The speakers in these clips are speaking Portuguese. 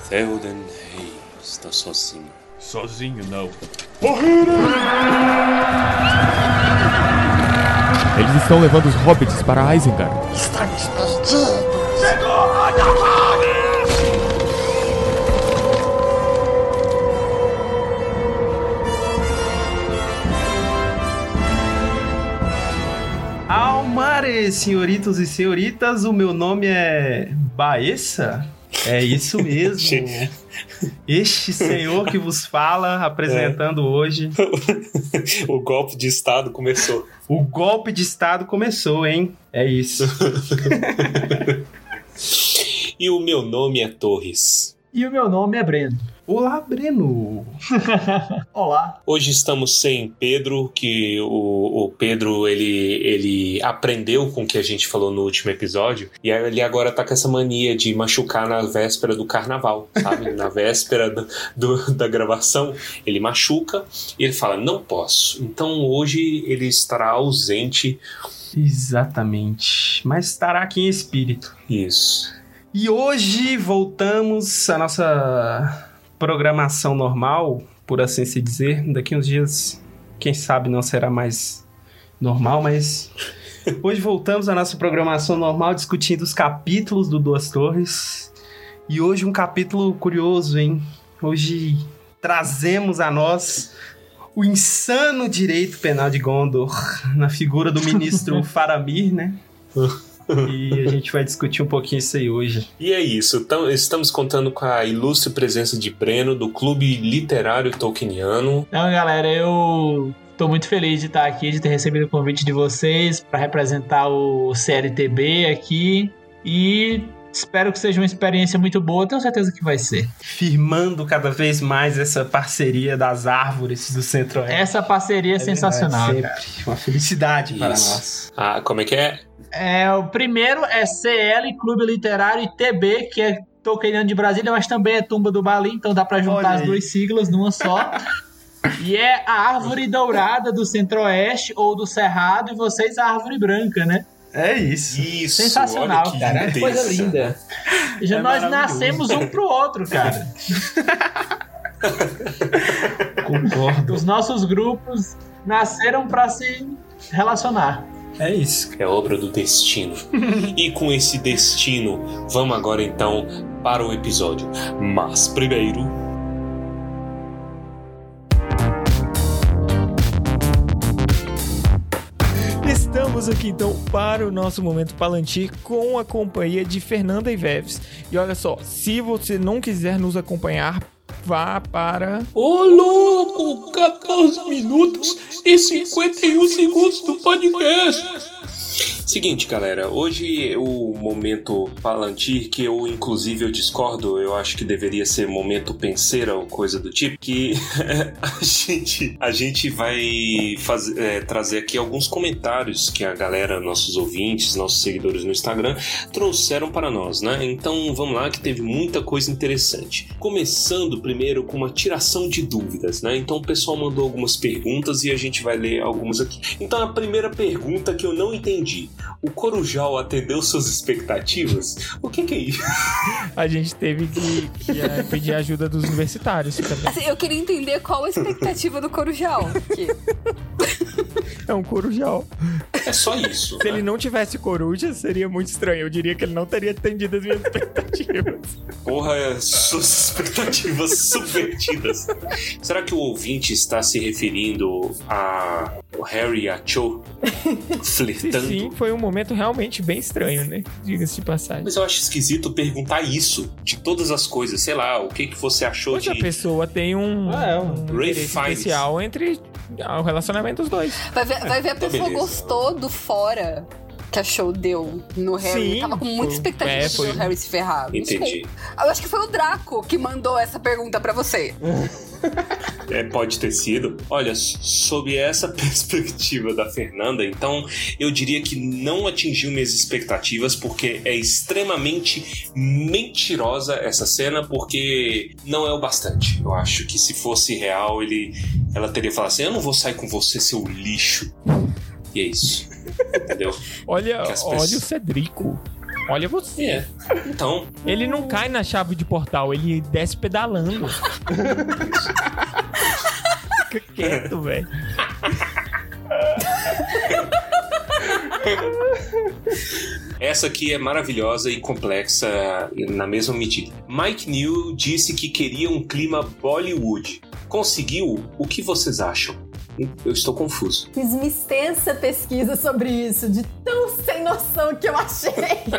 Theoden Rey está sozinho. Sozinho não. Eles estão levando os hobbits para Isengard. Estamos perdidos. Almare, senhoritos e senhoritas, o meu nome é Baessa? É isso mesmo. Este senhor que vos fala, apresentando hoje. O golpe de Estado começou. O golpe de Estado começou, hein? É isso. E o meu nome é Torres. E o meu nome é Breno. Olá, Breno. Olá. Hoje estamos sem Pedro, que o Pedro, ele aprendeu com o que a gente falou no último episódio, e ele agora tá com essa mania de machucar na véspera do carnaval, sabe? Na véspera da gravação, ele machuca e ele fala, não posso. Então hoje ele estará ausente. Exatamente. Mas estará aqui em espírito. Isso. E hoje voltamos à nossa programação normal, por assim se dizer. Daqui uns dias, quem sabe não será mais normal, mas hoje voltamos à nossa programação normal, discutindo os capítulos do Duas Torres. E hoje um capítulo curioso, hein? Hoje trazemos a nós o insano direito penal de Gondor, na figura do ministro Faramir, né? E a gente vai discutir um pouquinho isso aí hoje. E é isso, então, estamos contando com a ilustre presença de Breno, do Clube Literário Tolkieniano. Então, galera, eu tô muito feliz de estar aqui, de ter recebido o convite de vocês para representar o CLTB aqui. E espero que seja uma experiência muito boa, tenho certeza que vai ser. Firmando cada vez mais essa parceria das árvores do Centro-Oeste. Essa parceria é sensacional, verdade, cara. Uma felicidade para nós. Ah, como é que é? O primeiro é CL, Clube Literário, e TB, que é Tolkieniano de Brasília, mas também é Tumba do Balim, então dá pra juntar as duas siglas numa só. E é a Árvore Dourada do Centro-Oeste ou do Cerrado, e vocês a Árvore Branca, né? É isso. Isso, sensacional, olha que cara. lindeza. Coisa linda. Já nós nascemos um pro outro, cara. Concordo. Os nossos grupos nasceram pra se relacionar. É isso. É obra do destino. E com esse destino, vamos agora então para o episódio. Mas primeiro... Estamos aqui então para o nosso momento Palantir com a companhia de Fernanda e Veves. E olha só, se você não quiser nos acompanhar, vá para... Ô louco, 14 minutos e 51 segundos do podcast. Seguinte, galera, hoje o momento Palantir, que eu inclusive discordo, eu acho que deveria ser momento penseira ou coisa do tipo, que a gente vai trazer aqui alguns comentários que a galera, nossos ouvintes, nossos seguidores no Instagram, trouxeram para nós, né? Então vamos lá, que teve muita coisa interessante. Começando primeiro com uma tiração de dúvidas, né? Então o pessoal mandou algumas perguntas e a gente vai ler algumas aqui. Então a primeira pergunta que eu não entendi: o Corujal atendeu suas expectativas? O que é isso? A gente teve que pedir ajuda dos universitários também. Assim, eu queria entender qual a expectativa do Corujal. É um Corujal. É só isso. Se ele não tivesse coruja, seria muito estranho. Eu diria que ele não teria atendido as minhas expectativas. Porra, suas expectativas subvertidas. Será que o ouvinte está se referindo a Harry e a Cho flertando? Sim, foi um momento realmente bem estranho, né? Diga-se de passagem. Mas eu acho esquisito perguntar isso de todas as coisas. Sei lá, o que você achou Mas de... a pessoa tem um interesse especial entre o relacionamento dos dois. Vai ver a pessoa beleza. Gostou do fora que a Show deu no Harry. Sim, Tava com muita expectativa de ver o Harry se ferrar. Não Entendi. sei. Eu acho que foi o Draco que mandou essa pergunta pra você. Pode ter sido. Olha, sob essa perspectiva da Fernanda, então eu diria que não atingiu minhas expectativas, porque é extremamente mentirosa essa cena, porque não é o bastante. Eu acho que se fosse real, ela teria falado assim: eu não vou sair com você, seu lixo. E é isso. Entendeu? Olha o Cedrico. Olha você. Então. Ele não cai na chave de portal, ele desce pedalando. Fica quieto, velho. Essa aqui é maravilhosa e complexa na mesma medida. Mike New disse que queria um clima Bollywood. Conseguiu? O que vocês acham? Eu estou confuso. Fiz uma extensa pesquisa sobre isso, de tão sem noção que eu achei.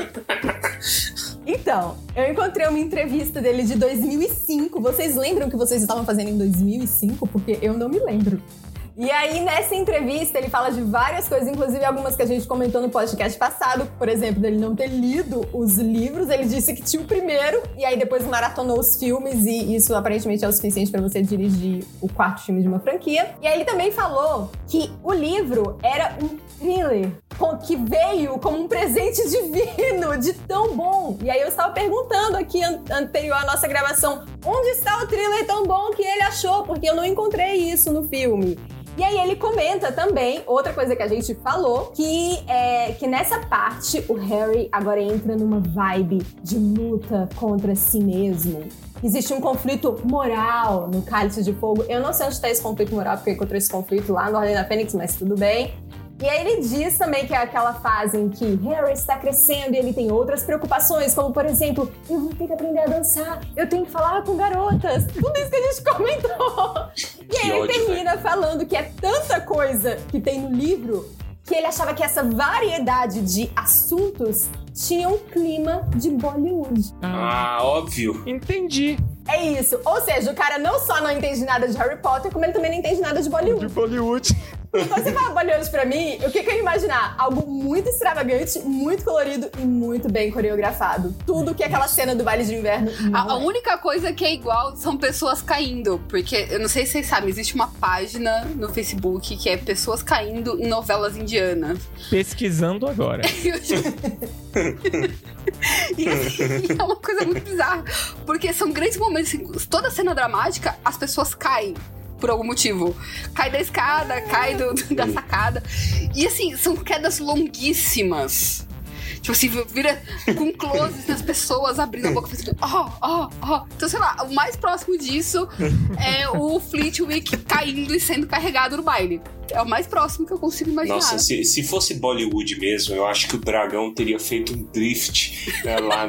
Então, eu encontrei uma entrevista dele de 2005. Vocês lembram o que vocês estavam fazendo em 2005? Porque eu não me lembro. E aí, nessa entrevista, ele fala de várias coisas, inclusive algumas que a gente comentou no podcast passado. Por exemplo, dele não ter lido os livros. Ele disse que tinha o primeiro, e aí depois maratonou os filmes, e isso aparentemente é o suficiente pra você dirigir o 4º filme de uma franquia. E aí ele também falou que o livro era um thriller que veio como um presente divino, de tão bom. E aí eu estava perguntando aqui, anterior à nossa gravação, onde está o thriller tão bom que ele achou? Porque eu não encontrei isso no filme. E aí ele comenta também, outra coisa que a gente falou, que nessa parte o Harry agora entra numa vibe de luta contra si mesmo. Existe um conflito moral no Cálice de Fogo. Eu não sei onde está esse conflito moral, porque eu encontrei esse conflito lá no Ordem da Fênix, mas tudo bem. E aí ele diz também que é aquela fase em que Harry está crescendo e ele tem outras preocupações, como, por exemplo, eu vou ter que aprender a dançar, eu tenho que falar com garotas, tudo isso que a gente comentou. E aí ele termina falando que é tanta coisa que tem no livro que ele achava que essa variedade de assuntos tinha um clima de Bollywood. Óbvio. Entendi. É isso. Ou seja, o cara não só não entende nada de Harry Potter, como ele também não entende nada de Bollywood. De Bollywood. E quando você fala Bollywood pra mim, o que eu ia imaginar? Algo muito extravagante, muito colorido e muito bem coreografado. Tudo que aquela cena do baile de inverno A única coisa que é igual são pessoas caindo. Porque, eu não sei se vocês sabem, existe uma página no Facebook que é pessoas caindo em novelas indianas. Pesquisando agora. E assim, é uma coisa muito bizarra. Porque são grandes momentos, assim, toda cena dramática, as pessoas caem. Por algum motivo. Cai da escada, cai da sacada. E assim, são quedas longuíssimas. Tipo assim, vira com closes nas pessoas abrindo a boca fazendo Então, sei lá, o mais próximo disso é o Flitwick caindo e sendo carregado no baile. É o mais próximo que eu consigo imaginar. Nossa, se fosse Bollywood mesmo, eu acho que o dragão teria feito um drift lá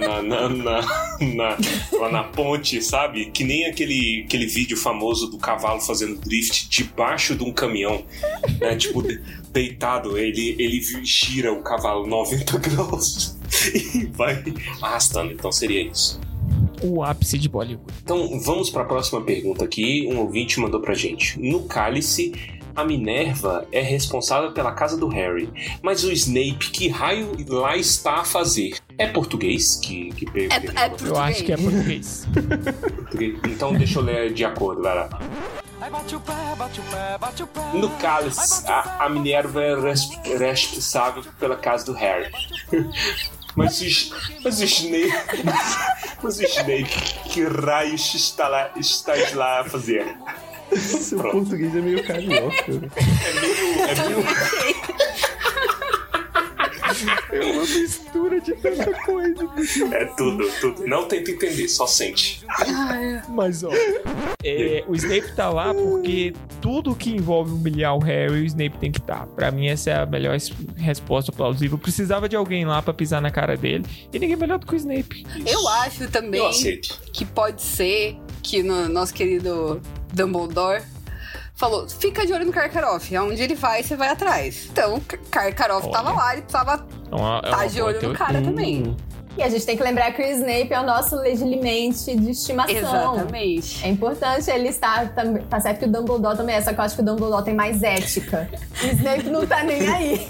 lá na ponte, sabe? Que nem aquele vídeo famoso do cavalo fazendo drift debaixo de um caminhão, né? Tipo, deitado, ele gira o cavalo 90 graus e vai arrastando. Então seria isso. O ápice de Bollywood. Então vamos para a próxima pergunta aqui. Um ouvinte mandou pra gente. No Cálice, a Minerva é responsável pela casa do Harry, mas o Snape, que raio lá está a fazer? É português que é português. Eu acho que é português. Então deixa eu ler de acordo, vai lá. No Cálice, a Minerva é responsável pela casa do Harry. Mas o Snape, que raios está lá a fazer? Seu português é meio carioca. É meio... É uma mistura de tanta coisa. É tudo. Não tenta entender, só sente. Mas, ó, o Snape tá lá porque tudo que envolve humilhar o Harry, o Snape tem que estar. Pra mim, essa é a melhor resposta plausível. Precisava de alguém lá pra pisar na cara dele. E ninguém melhor do que o Snape. Eu acho também que pode ser que no nosso querido Dumbledore falou, fica de olho no Karkaroff, aonde ele vai, você vai atrás. Então, Karkaroff tava lá, ele precisava estar de olho no cara também. E a gente tem que lembrar que o Snape é o nosso legilimente de estimação. Exatamente. É importante ele estar também. Tá certo que o Dumbledore também é, só que eu acho que o Dumbledore tem mais ética. O Snape não tá nem aí.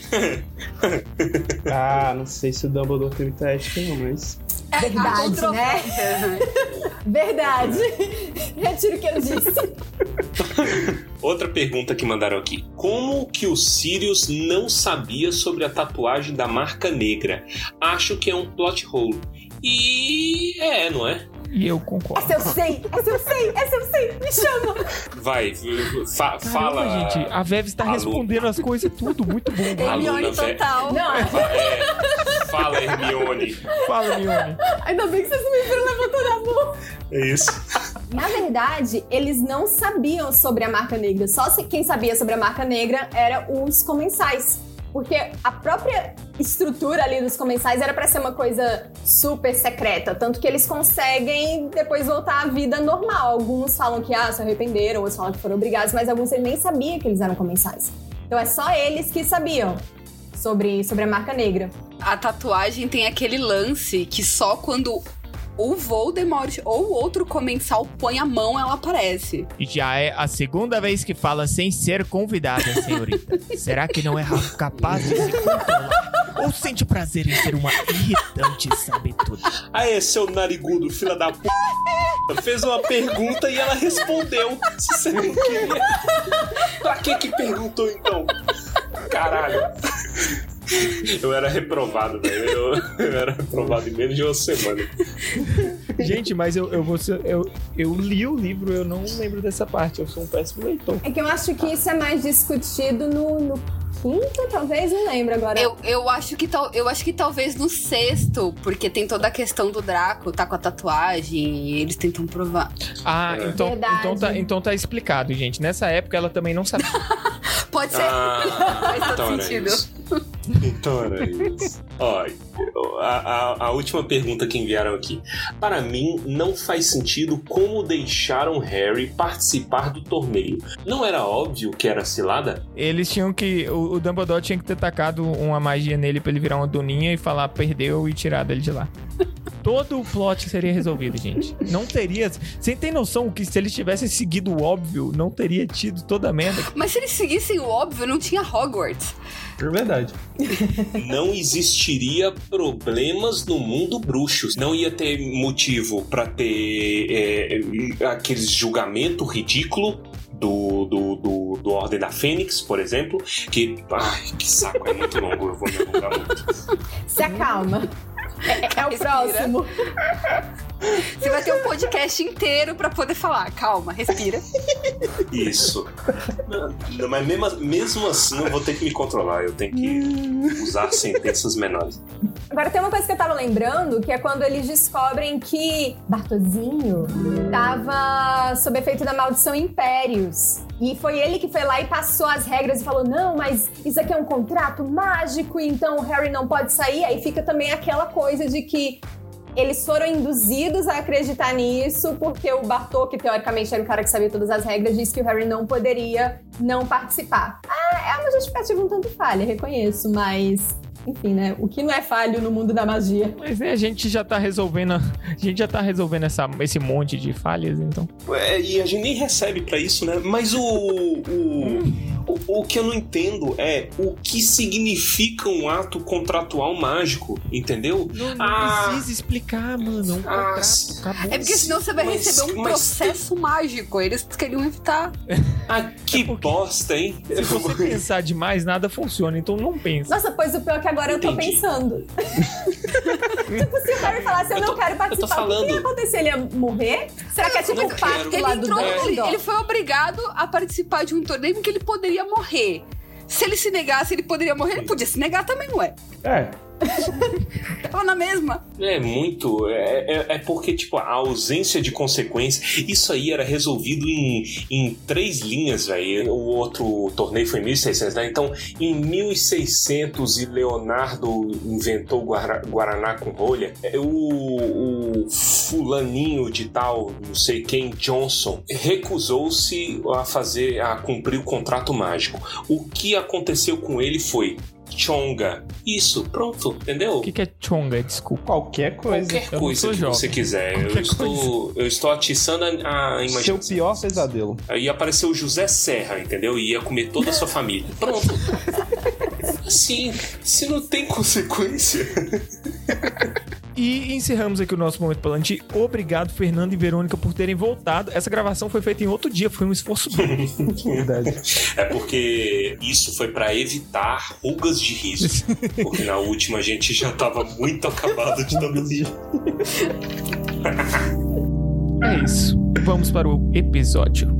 Não sei se o Dumbledore tem muita ética, não, mas... Verdade, né? Verdade. Retiro o que eu disse. Outra pergunta que mandaram aqui. Como que o Sirius não sabia sobre a tatuagem da marca negra? Acho que é um plot hole. E não é? E eu concordo. Essa eu sei, me chama. Vai, fala. Gente, a Veves tá respondendo as coisas tudo, muito bom. Hermione total. Não. Fala, Hermione. Fala, Hermione. Ainda bem que vocês não me viram levantando a mão. É isso. Na verdade, eles não sabiam sobre a marca negra. Só quem sabia sobre a marca negra era os comensais. Porque a própria estrutura ali dos comensais era pra ser uma coisa super secreta. Tanto que eles conseguem depois voltar à vida normal. Alguns falam que se arrependeram, outros falam que foram obrigados, mas alguns eles nem sabiam que eles eram comensais. Então é só eles que sabiam sobre a marca negra. A tatuagem tem aquele lance que só quando o Voldemort ou outro comensal põe a mão, ela aparece. Já é a segunda vez que fala sem ser convidada, senhorita. Será que não é capaz de se controlar? Ou sente prazer em ser uma irritante sabe tudo? Aê, seu narigudo, filha da p... Fez uma pergunta e ela respondeu. Se você não queria. Pra que perguntou, então? Caralho. Eu era reprovado, velho. Eu era reprovado em menos de uma semana. Gente, mas eu li o livro, eu não lembro dessa parte. Eu sou um péssimo leitor. É que eu acho que isso é mais discutido no quinto, talvez, não lembro agora. Eu acho que talvez no sexto, porque tem toda a questão do Draco, tá com a tatuagem, e eles tentam provar. Então tá explicado, gente. Nessa época ela também não sabia. Pode ser. Faz todo sentido. Então era isso. Ó, a última pergunta que enviaram aqui. Para mim, não faz sentido como deixaram Harry participar do torneio. Não era óbvio que era cilada? Eles tinham que... O Dumbledore tinha que ter tacado uma magia nele pra ele virar uma doninha e falar perdeu e tirar dele de lá. Todo o plot seria resolvido, gente. Não teria... Você tem noção que se eles tivessem seguido o óbvio, não teria tido toda a merda? Mas se eles seguissem o óbvio, não tinha Hogwarts. É verdade. Não existiria problemas no mundo bruxo. Não ia ter motivo pra ter aqueles julgamento ridículo do Ordem da Fênix, por exemplo. Que saco, é muito longo. Eu vou me alongar muito. Se acalma. É o próximo. Você vai ter um podcast inteiro pra poder falar. Calma, respira. Isso. Não, mas mesmo assim eu vou ter que me controlar. Eu tenho que usar sentenças menores. Agora tem uma coisa que eu tava lembrando, que é quando eles descobrem que Bartozinho tava sob efeito da maldição Impérios. E foi ele que foi lá e passou as regras e falou, não, mas isso aqui é um contrato mágico, então o Harry não pode sair. Aí fica também aquela coisa de que eles foram induzidos a acreditar nisso porque o Bartô, que teoricamente era o cara que sabia todas as regras, disse que o Harry não poderia não participar. É uma justificativa um tanto falha, reconheço, mas... Enfim, né? O que não é falho no mundo da magia? Mas a gente já tá resolvendo esse monte de falhas, então. E a gente nem recebe pra isso, né? Mas o que eu não entendo é o que significa um ato contratual mágico, entendeu? Não precisa explicar, mano. Um contrato, acabou. É porque senão você vai receber um processo mágico. Eles queriam evitar. Que bosta, hein? Se você pensar demais, nada funciona, então não pensa. Nossa, pois o pior é que agora eu tô pensando. Tipo, se o Harry falasse, eu não quero participar, o que ia acontecer? Ele ia morrer? Será que é tipo o pacto lá do Dumbledore? Ele foi obrigado a participar de um torneio em que ele poderia morrer. Se ele se negasse, ele poderia morrer. Ele podia se negar também, ué. Tava na mesma. É porque, tipo, a ausência de consequência, isso aí era resolvido em 3 linhas, velho. O outro torneio foi em 1600, né? Então, em 1600 e Leonardo inventou o Guaraná com rolha, o fulaninho de tal, não sei quem, Johnson, recusou-se a cumprir o contrato mágico. O que aconteceu com ele foi Chonga. Isso, pronto, entendeu? O que é Chonga? Desculpa. Qualquer coisa. Qualquer coisa que você quiser. Eu estou atiçando a imaginação. Seu pior pesadelo. Aí apareceu o José Serra, entendeu? E ia comer toda a sua família. Pronto. Assim, se não tem consequência. E encerramos aqui o nosso Momento Palantir. Obrigado, Fernando e Verônica, por terem voltado. Essa gravação foi feita em outro dia, foi um esforço Verdade. É porque isso foi pra evitar rugas de riso. Porque na última a gente já tava muito acabado de dormir. É isso. Vamos para o episódio.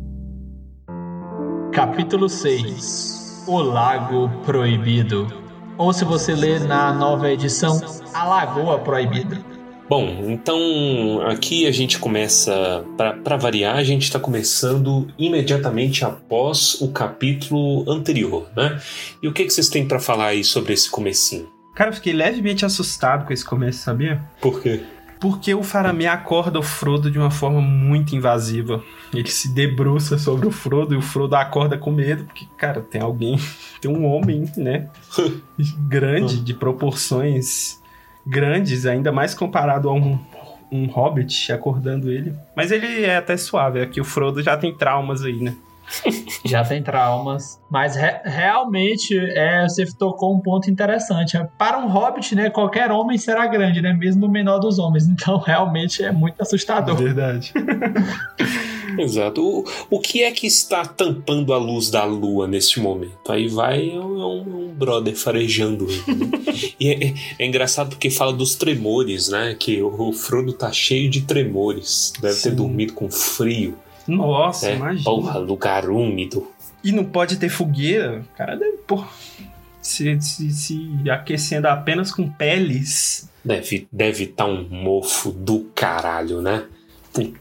Capítulo 6. O Lago Proibido. ou se você ler na nova edição, A Lagoa Proibida. Bom, então aqui a gente começa, para variar, a gente está começando imediatamente após o capítulo anterior, né? E o que vocês têm para falar aí sobre esse comecinho? Cara, eu fiquei levemente assustado com esse começo, sabia? Por quê? Porque o Faramir acorda o Frodo de uma forma muito invasiva. Ele se debruça sobre o Frodo e o Frodo acorda com medo, porque, cara, tem um homem, né? Grande, de proporções grandes, ainda mais comparado a um hobbit acordando ele. Mas ele é até suave, é que o Frodo já tem traumas aí, né? Já tem traumas. Mas realmente você tocou um ponto interessante. Para um hobbit, né, qualquer homem será grande, né? Mesmo o menor dos homens. Então realmente é muito assustador. Verdade. Exato. O que é que está tampando a luz da lua neste momento? Aí vai um brother farejando ele, né? E é engraçado porque fala dos tremores, né? Que o Frodo tá cheio de tremores. Deve ter dormido com frio. Nossa, imagina. Porra, lugar úmido. E não pode ter fogueira. O cara deve, se aquecendo apenas com peles. Deve estar um mofo do caralho, né? Puta.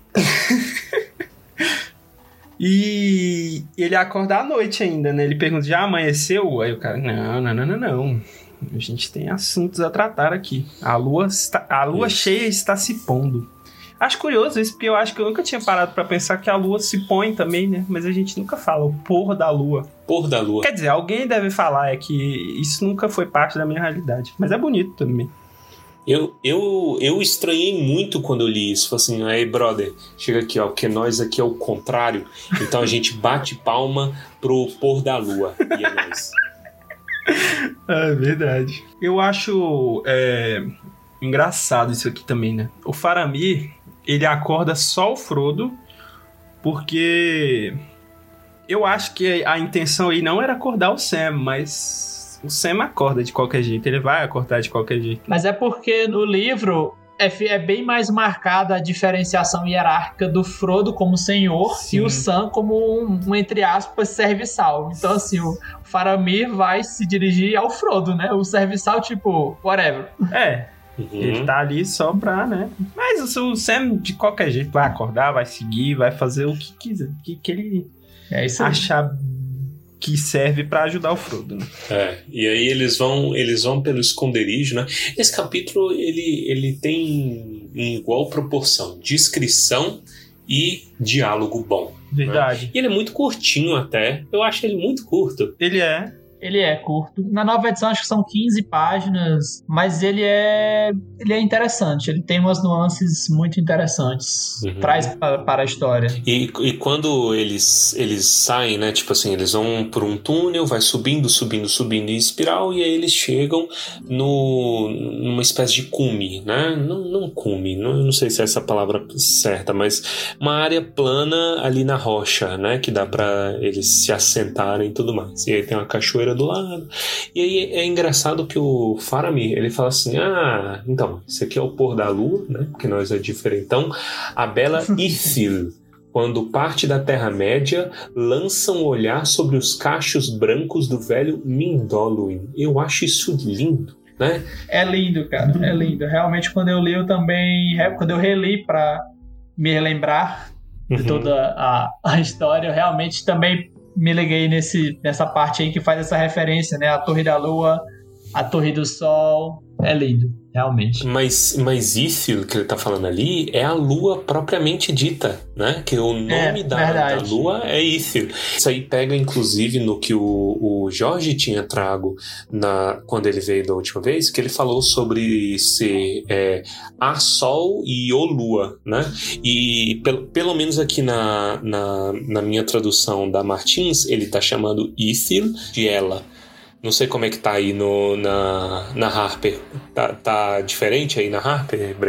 E ele acorda à noite ainda, né? Ele pergunta, já amanheceu? Aí o cara, não. A gente tem assuntos a tratar aqui. A lua cheia está se pondo. Acho curioso isso, porque eu acho que eu nunca tinha parado pra pensar que a lua se põe também, né? Mas a gente nunca fala o pôr da lua. Pôr da lua. Quer dizer, alguém deve falar, é que isso nunca foi parte da minha realidade. Mas é bonito também. Eu estranhei muito quando eu li isso. Falei assim, aí brother, chega aqui, ó, porque nós aqui é o contrário. Então a gente bate palma pro pôr da lua. E é nóis. É verdade. Eu acho engraçado isso aqui também, né? O Faramir, ele acorda só o Frodo, porque eu acho que a intenção aí não era acordar o Sam, mas o Sam acorda de qualquer jeito, ele vai acordar de qualquer jeito. Mas é porque no livro é bem mais marcada a diferenciação hierárquica do Frodo como senhor. Sim. E o Sam como um entre aspas, serviçal. Então assim, o Faramir vai se dirigir ao Frodo, né? O serviçal tipo, whatever. Ele tá ali só pra, né? Mas o Sam, de qualquer jeito, vai acordar, vai seguir, vai fazer o que quiser, que ele achar que serve pra ajudar o Frodo, né? E aí eles vão pelo esconderijo, né? Esse capítulo, ele tem em igual proporção descrição e diálogo bom. Verdade. Né? E ele é muito curtinho até. Eu acho ele muito curto. Ele é curto. Na nova edição acho que são 15 páginas, mas ele é interessante. Ele tem umas nuances muito interessantes. Traz para a história. E quando eles saem, né? Tipo assim, eles vão por um túnel, vai subindo em espiral, e aí eles chegam numa espécie de cume, né? Não cume, não sei se é essa a palavra certa, mas uma área plana ali na rocha, né? Que dá para eles se assentarem e tudo mais. E aí tem uma cachoeira do lado. E aí é engraçado que o Faramir, ele fala assim, então, esse aqui é o pôr da lua, né? Porque nós é diferentão. A bela Ithil, quando parte da Terra-média, lança um olhar sobre os cachos brancos do velho Mindoluin. Eu acho isso lindo, né? É lindo, cara. É lindo. Realmente, quando eu li, quando eu reli pra me relembrar de toda a história, eu realmente também me liguei nessa parte aí que faz essa referência, né? A Torre da Lua, a Torre do Sol. É lindo, realmente. Mas Ithil, que ele tá falando ali, é a lua propriamente dita, né? Que o nome da lua é Ithil. Isso aí pega, inclusive, no que o Jorge tinha trago quando ele veio da última vez, que ele falou sobre ser a Sol e o Lua, né? E pelo menos aqui na minha tradução da Martins, ele tá chamando Ithil de ela. Não sei como é que tá aí na Harper. Tá diferente aí na Harper, Breno?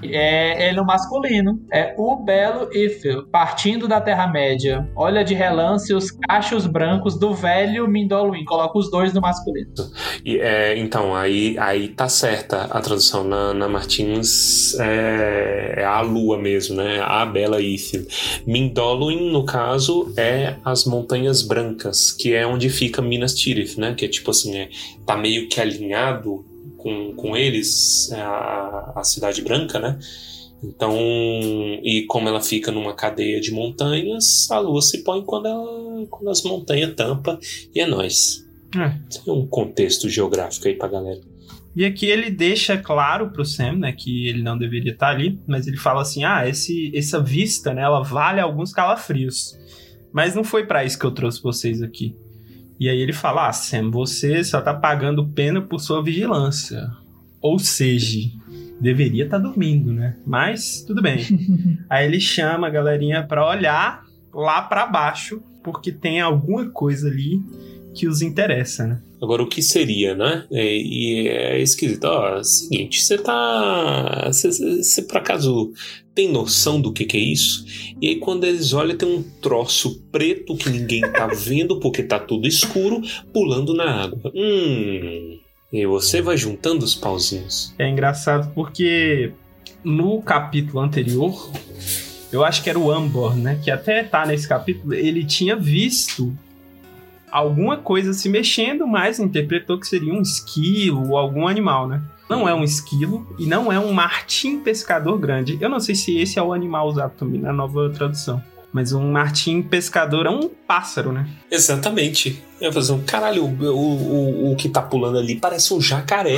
É no masculino. É o belo Ifil, partindo da Terra-média. Olha de relance os cachos brancos do velho Mindoluin. Coloca os dois no masculino. E, então, aí tá certa a tradução. Na Martins é a lua mesmo, né? A bela Ifil. Mindoluin, no caso, é as Montanhas Brancas, que é onde fica Minas Tirith, né? Que é tipo assim, tá meio que alinhado com eles, a Cidade Branca, né? Então, e como ela fica numa cadeia de montanhas, a lua se põe quando as montanhas tampam, e é nóis. Tem um contexto geográfico aí pra galera. E aqui ele deixa claro pro Sam, né, que ele não deveria estar ali, mas ele fala assim, essa vista, né, ela vale alguns calafrios, mas não foi pra isso que eu trouxe vocês aqui. E aí ele fala, Sam, você só tá pagando pena por sua vigilância. Ou seja, deveria estar dormindo, né? Mas tudo bem. Aí ele chama a galerinha pra olhar lá pra baixo, porque tem alguma coisa ali que os interessa, né? Agora, o que seria, né? E é esquisito. Seguinte, você por acaso tem noção do que é isso? E aí, quando eles olham, tem um troço preto que ninguém tá vendo, porque tá tudo escuro, pulando na água. E você vai juntando os pauzinhos. É engraçado porque no capítulo anterior, eu acho que era o Ambor, né? Que até tá nesse capítulo, ele tinha visto alguma coisa se mexendo, mas interpretou que seria um esquilo ou algum animal, né? Não é um esquilo e não é um martim pescador grande. Eu não sei se esse é o animal usado também na nova tradução. Mas um martim pescador é um pássaro, né? Exatamente. Eu ia fazer caralho, o que tá pulando ali parece um jacaré.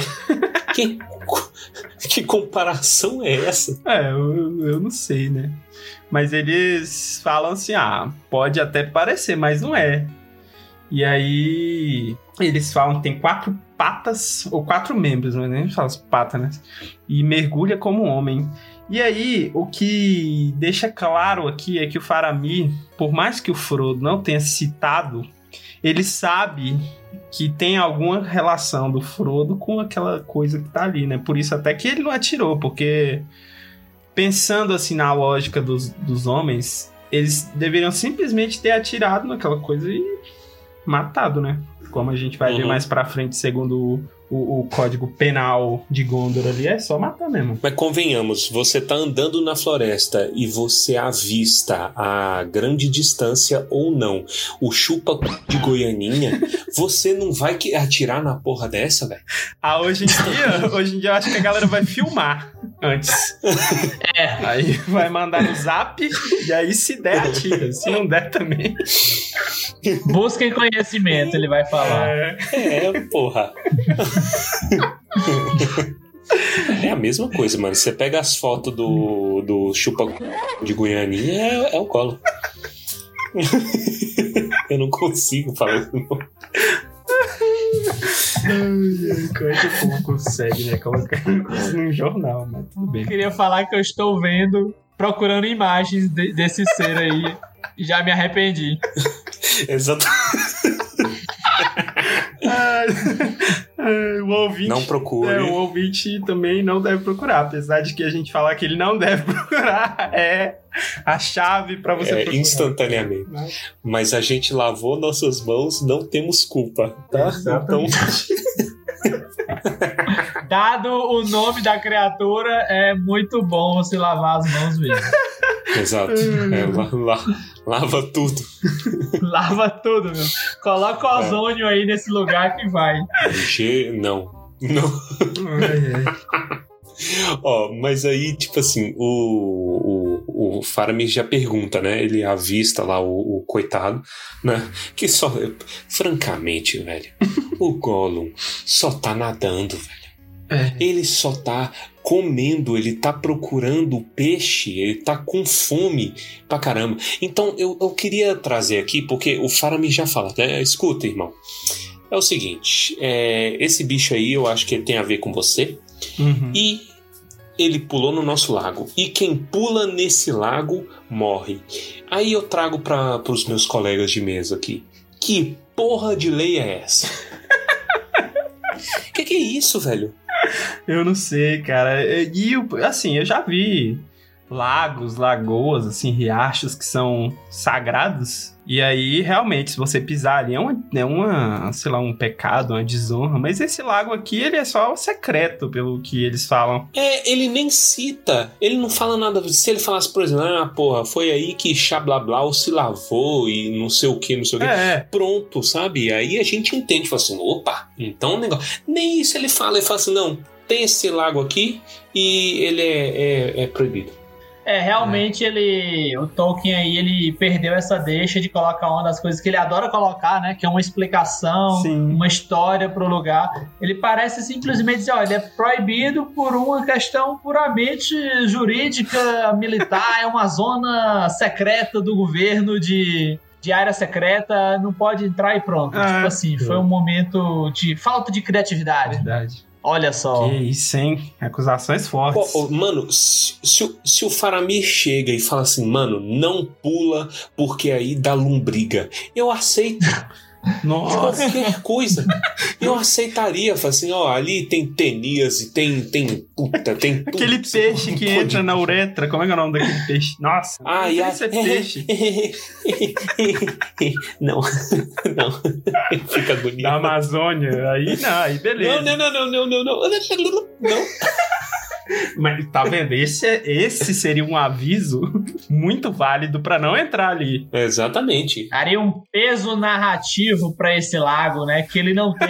Que comparação é essa? Eu não sei, né? Mas eles falam assim, pode até parecer, mas não é. E aí eles falam que tem 4 patas, ou 4 membros, mas nem fala as patas, né? E mergulha como um homem. E aí, o que deixa claro aqui é que o Faramir, por mais que o Frodo não tenha citado, ele sabe que tem alguma relação do Frodo com aquela coisa que tá ali, né? Por isso até que ele não atirou, porque pensando assim na lógica dos homens, eles deveriam simplesmente ter atirado naquela coisa e matado, né? Como a gente vai ver mais pra frente, segundo o código penal de Gondor ali, é só matar mesmo. Mas convenhamos, você tá andando na floresta e você avista a grande distância ou não o chupa de Goianinha, você não vai atirar na porra dessa, velho? Hoje em dia eu acho que a galera vai filmar antes. Aí vai mandar no zap e aí se der atira, se não der também. Busquem conhecimento, ele vai falar. Porra. É a mesma coisa, mano. Você pega as fotos do chupa de Goianinha, é o colo. Eu não consigo falar isso, não. Como é que o povo consegue, né? Colocar isso num jornal, mas tudo bem. Eu queria falar que eu estou procurando imagens desse ser aí e já me arrependi. Exatamente. O ouvinte, não procure. O ouvinte também não deve procurar, apesar de que a gente falar que ele não deve procurar é a chave para você procurar. Instantaneamente. Mas a gente lavou nossas mãos, não temos culpa, tá? Então... Dado o nome da criatura, é muito bom você lavar as mãos mesmo. Exato. Lava tudo. Lava tudo, meu. Coloca o ozônio aí nesse lugar que vai. Não. Mas aí, tipo assim, o Faramir já pergunta, né? Ele avista lá o coitado, né? Que só... Francamente, velho, o Gollum só tá nadando, velho. Ele só tá comendo, ele tá procurando peixe, ele tá com fome pra caramba. Então eu queria trazer aqui, porque o Faramir já fala, né? Escuta, irmão, é o seguinte, esse bicho aí eu acho que ele tem a ver com você, e ele pulou no nosso lago, e quem pula nesse lago morre. Aí eu trago pros meus colegas de mesa aqui, que porra de lei é essa? Que é isso, velho? Eu não sei, cara. E, assim, eu já vi lagos, lagoas, assim, riachos que são sagrados. E aí, realmente, se você pisar ali, sei lá, um pecado, uma desonra. Mas esse lago aqui, ele é só secreto, pelo que eles falam. Ele nem cita, ele não fala nada. Se ele falasse, por exemplo, foi aí que Xablablau se lavou e não sei o que, pronto, sabe? Aí a gente entende, fala assim, opa, então o negócio... Nem isso ele fala assim, não, tem esse lago aqui e ele é proibido. Realmente o Tolkien aí, ele perdeu essa deixa de colocar uma das coisas que ele adora colocar, né? Que é uma explicação, uma história pro lugar. Ele parece simplesmente dizer, ele é proibido por uma questão puramente jurídica, militar, é uma zona secreta do governo de área secreta, não pode entrar e pronto. Tipo assim, foi um momento de falta de criatividade. Verdade. Olha só. Que isso, hein? Acusações fortes. Mano, se o Faramir chega e fala assim, mano, não pula porque aí dá lombriga, eu aceito. Nossa. Qualquer coisa. Eu aceitaria. Fala assim, ali tem teníase, tem tudo. Aquele peixe que entra na uretra. Como é que é o nome daquele peixe? Nossa. Isso é peixe. Não. Fica bonito. Da Amazônia. Aí beleza. Não. Mas tá vendo? Esse seria um aviso muito válido pra não entrar ali. Exatamente. Daria um peso narrativo pra esse lago, né? Que ele não tem.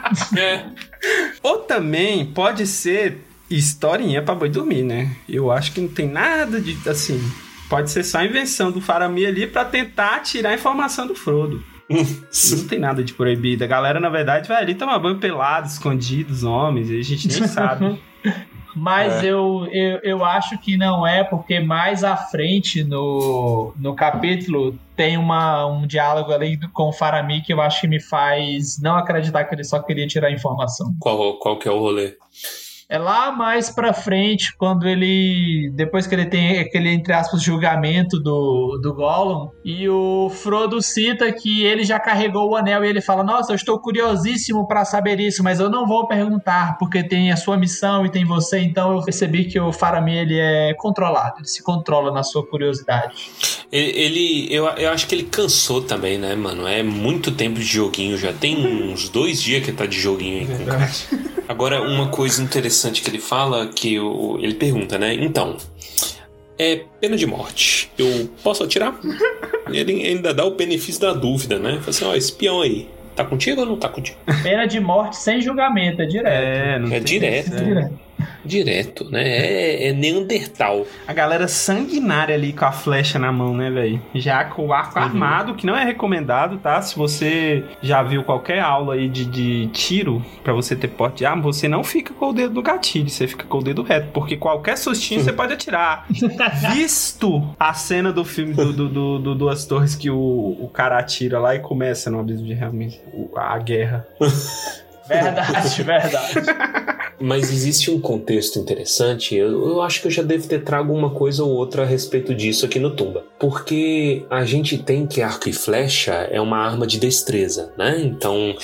Ou também pode ser historinha pra boi dormir, né? Eu acho que não tem nada de, assim... Pode ser só invenção do Faramir ali pra tentar tirar a informação do Frodo. Não tem nada de proibido. A galera, na verdade, vai ali tomar banho pelado, escondido, os homens, e a gente nem sabe. Mas eu acho que não é, porque mais à frente no capítulo tem um diálogo ali com o Faramir que eu acho que me faz não acreditar que ele só queria tirar a informação. Qual que é o rolê? É lá mais pra frente, quando ele... Depois que ele tem aquele, entre aspas, julgamento do Gollum, e o Frodo cita que ele já carregou o anel, e ele fala, nossa, eu estou curiosíssimo pra saber isso, mas eu não vou perguntar, porque tem a sua missão e tem você, então eu percebi que o Faramir, ele é controlado, ele se controla na sua curiosidade. Eu acho que ele cansou também, né, mano? É muito tempo de joguinho, já tem uns 2 dias que tá de joguinho aí com o cara. Agora, uma coisa interessante que ele fala, que ele pergunta, né? Então, pena de morte, eu posso atirar? Ele ainda dá o benefício da dúvida, né? Fala assim, espião aí, tá contigo ou não tá contigo? Pena de morte sem julgamento, é direto. É direto. Direto, né? É Neandertal. A galera sanguinária ali com a flecha na mão, né, velho? Já com o arco armado, que não é recomendado, tá? Se você já viu qualquer aula aí de tiro, pra você ter porte de arma, você não fica com o dedo no gatilho, você fica com o dedo reto, porque qualquer sustinho você pode atirar. Visto a cena do filme do Duas Torres, que o cara atira lá e começa no abismo de realmente a guerra. Verdade. Mas existe um contexto interessante. Eu acho que eu já devo ter trago uma coisa ou outra a respeito disso aqui no Tumba. Porque a gente tem que arco e flecha é uma arma de destreza, né? Então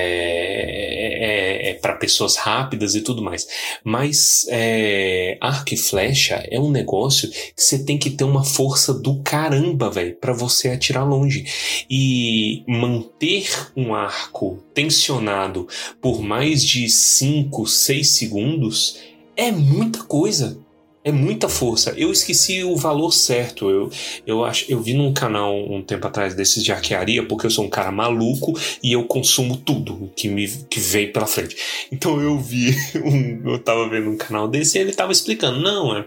é para pessoas rápidas e tudo mais. Mas arco e flecha é um negócio que você tem que ter uma força do caramba, velho, pra você atirar longe. E manter um arco tensionado por mais de 5, 6 segundos é muita coisa. É muita força. Eu esqueci o valor certo. Eu vi num canal um tempo atrás desses de arquearia, porque eu sou um cara maluco e eu consumo tudo que vem pela frente. Então eu tava vendo um canal desse e ele tava explicando. Não,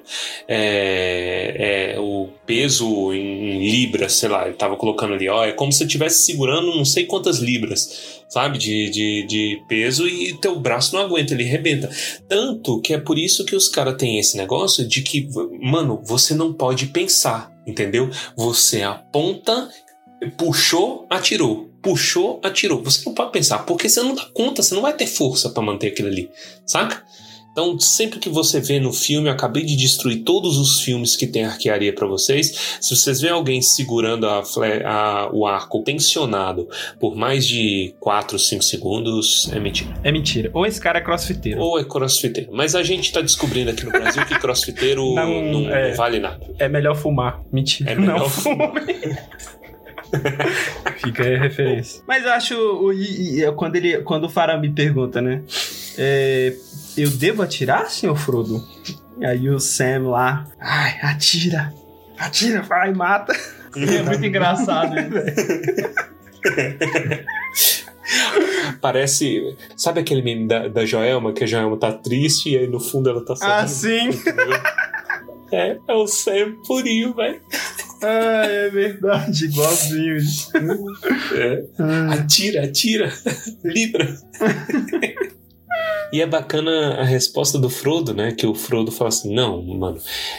o peso em libras, sei lá, ele tava colocando ali, é como se você estivesse segurando não sei quantas libras, sabe, de peso, e teu braço não aguenta, ele rebenta. Tanto que é por isso que os caras têm esse negócio de que, mano, você não pode pensar, entendeu? Você aponta, puxou, atirou. Você não pode pensar, porque você não dá conta, você não vai ter força pra manter aquilo ali, saca? Então, sempre que você vê no filme, eu acabei de destruir todos os filmes que tem arquearia pra vocês. Se vocês veem alguém segurando o arco tensionado por mais de 4, 5 segundos, é mentira. É mentira. Ou esse cara é crossfiteiro. Ou é crossfiteiro. Mas a gente tá descobrindo aqui no Brasil que crossfiteiro não vale nada. É melhor fumar. Mentira. É melhor não fume. Fica aí a referência. Mas eu acho, quando o Faramir me pergunta, né? Eu devo atirar, senhor Frodo? E aí o Sam lá, ai, atira, vai, mata. É muito engraçado isso. Parece, sabe aquele meme da Joelma, que a Joelma tá triste e aí no fundo ela tá sorrindo? Ah, sim. É o Sam purinho, velho. Ah, é verdade, igualzinho. Atira, Libra. E é bacana a resposta do Frodo, né? Que o Frodo fala assim, não, mano,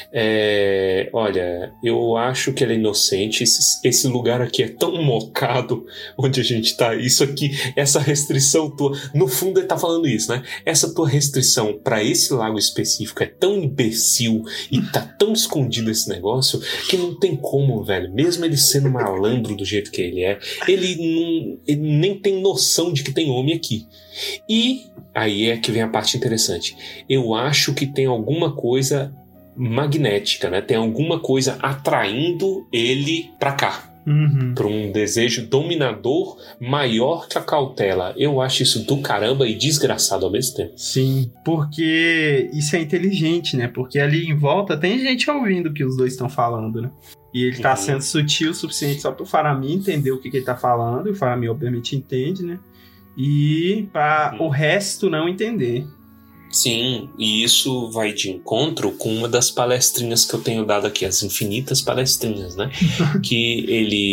olha, eu acho que ele é inocente, esse lugar aqui é tão mocado onde a gente tá, isso aqui, essa restrição tua, no fundo ele tá falando isso, né? Essa tua restrição pra esse lago específico é tão imbecil e tá tão escondido esse negócio que não tem como, velho, mesmo ele sendo malandro do jeito que ele nem tem noção de que tem homem aqui. E aí é que vem a parte interessante. Eu acho que tem alguma coisa magnética, né? Tem alguma coisa atraindo ele pra cá. Pra um desejo dominador maior que a cautela. Eu acho isso do caramba e desgraçado ao mesmo tempo. Sim, porque isso é inteligente, né? Porque ali em volta tem gente ouvindo o que os dois estão falando, né? E ele tá sendo sutil o suficiente só pro Faramir entender o que ele tá falando. E o Faramir obviamente entende, né? E para o resto não entender. Sim, e isso vai de encontro com uma das palestrinhas que eu tenho dado aqui, as infinitas palestrinhas, né? Que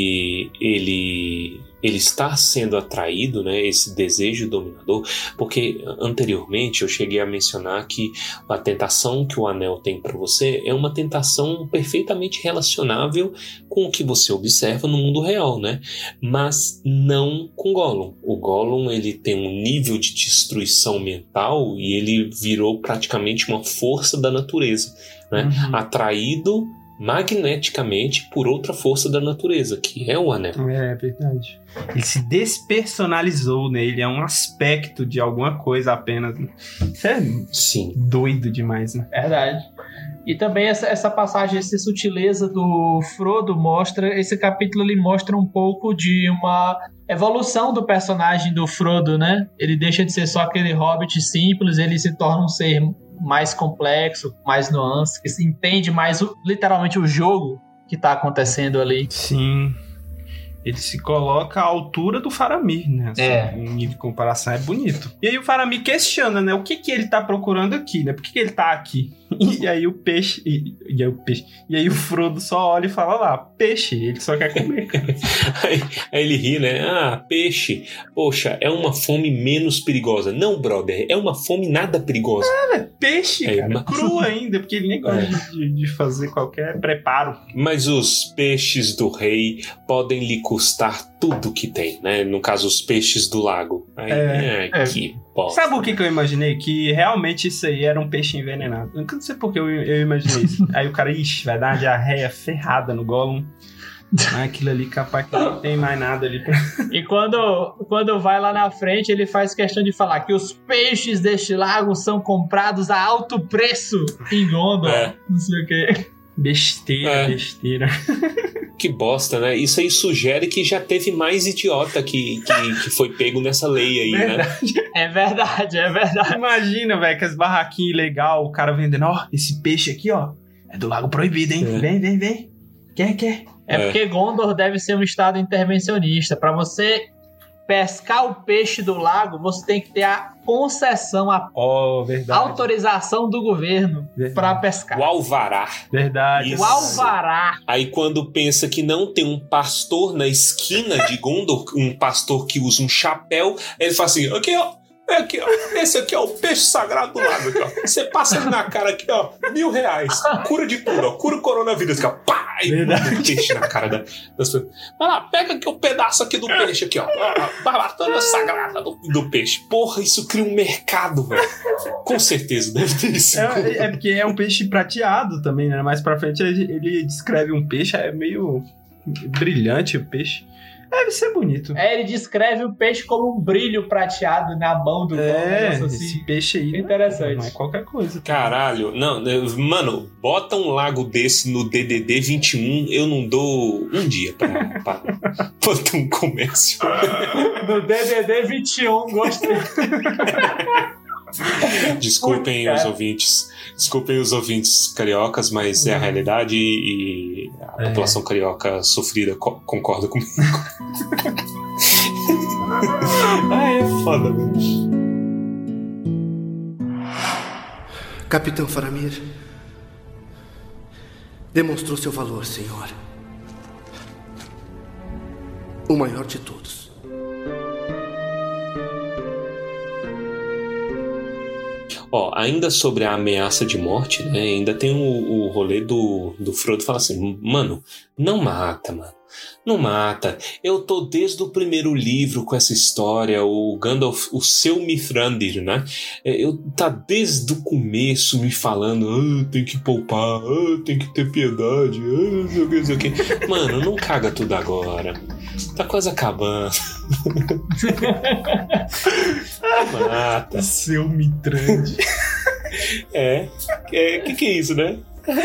ele está sendo atraído, né? Esse desejo dominador, porque anteriormente eu cheguei a mencionar que a tentação que o anel tem para você é uma tentação perfeitamente relacionável com o que você observa no mundo real, né? Mas não com Gollum. O Gollum, ele tem um nível de destruição mental e ele virou praticamente uma força da natureza, né? Atraído magneticamente por outra força da natureza, que é o anel. É verdade. Ele se despersonalizou, né? Ele é um aspecto de alguma coisa apenas. Isso é Sim. Doido demais, né? Verdade. E também essa passagem, essa sutileza do Frodo esse capítulo ele mostra um pouco de uma evolução do personagem do Frodo, né? Ele deixa de ser só aquele hobbit simples, ele se torna um ser mais complexo, mais nuance, que se entende mais literalmente o jogo que tá acontecendo ali. Sim. Ele se coloca à altura do Faramir, né? Assim, em nível de comparação é bonito. E aí o Faramir questiona, né? O que ele tá procurando aqui, né? Por que ele tá aqui? E aí o peixe... E aí o Frodo só olha e fala lá, peixe, ele só quer comer. Aí ele ri, né? Ah, peixe. Poxa, é uma fome menos perigosa. Não, brother, é uma fome nada perigosa. Peixe, cara. Cru ainda, porque ele nem gosta de fazer qualquer preparo. Mas os peixes do rei podem lhe custar tudo que tem, né? No caso, os peixes do lago. Aí, que bosta. Sabe o que eu imaginei? Que realmente isso aí era um peixe envenenado. Eu não sei por que eu imaginei isso. Aí o cara, vai dar uma diarreia ferrada no Gollum. Aquilo ali, capaz que não tem mais nada ali. E quando vai lá na frente, ele faz questão de falar que os peixes deste lago são comprados a alto preço em Gondor. Não sei o quê. Besteira. Que bosta, né? Isso aí sugere que já teve mais idiota que foi pego nessa lei aí, verdade. Né? É verdade. Imagina, velho, que as barraquinhas legais, o cara vendendo, esse peixe aqui, ó, é do Lago Proibido, hein? Vem. Quer? Porque Gondor deve ser um estado intervencionista. Pra você pescar o peixe do lago, você tem que ter a concessão, a autorização do governo para pescar. O alvará. Verdade. Isso. O alvará. Aí quando pensa que não tem um pastor na esquina de Gondor, um pastor que usa um chapéu, ele fala assim, aqui ó, É aqui, ó. Esse aqui é o peixe sagrado do lago, aqui, ó. Você passa ele na cara aqui, ó. R$1.000. Cura de tudo, ó. Cura o coronavírus aqui, ó. Pá! E um peixe na cara das pessoas. Vai lá, pega aqui o pedaço aqui do peixe aqui, ó. Barbatana sagrada do peixe. Porra, isso cria um mercado, velho. Com certeza, deve ter isso. É porque é um peixe prateado também, né? Mais pra frente ele descreve um peixe, é meio brilhante o peixe. Deve ser bonito. Ele descreve o peixe como um brilho prateado na mão do assim. Esse peixe aí. interessante. Não é qualquer coisa. Caralho, não, mano, bota um lago desse no DDD 21, eu não dou um dia pra ter um comércio. No DDD 21, gostei. Desculpem os ouvintes cariocas, mas é a realidade e a população carioca sofrida concorda comigo. É foda, velho. Capitão Faramir demonstrou seu valor, senhor. O maior de todos. Ó, ainda sobre a ameaça de morte, né? Ainda tem o rolê do Frodo fala assim, mano, não mata, mano. Não mata. Eu tô desde o primeiro livro com essa história, o Gandalf, o seu Mithrandir, né? Tá desde o começo me falando, tem que poupar, tem que ter piedade, não sei o que. Mano, não caga tudo agora. Tá quase acabando. Mata. Seu Mithrandir. Que é isso, né?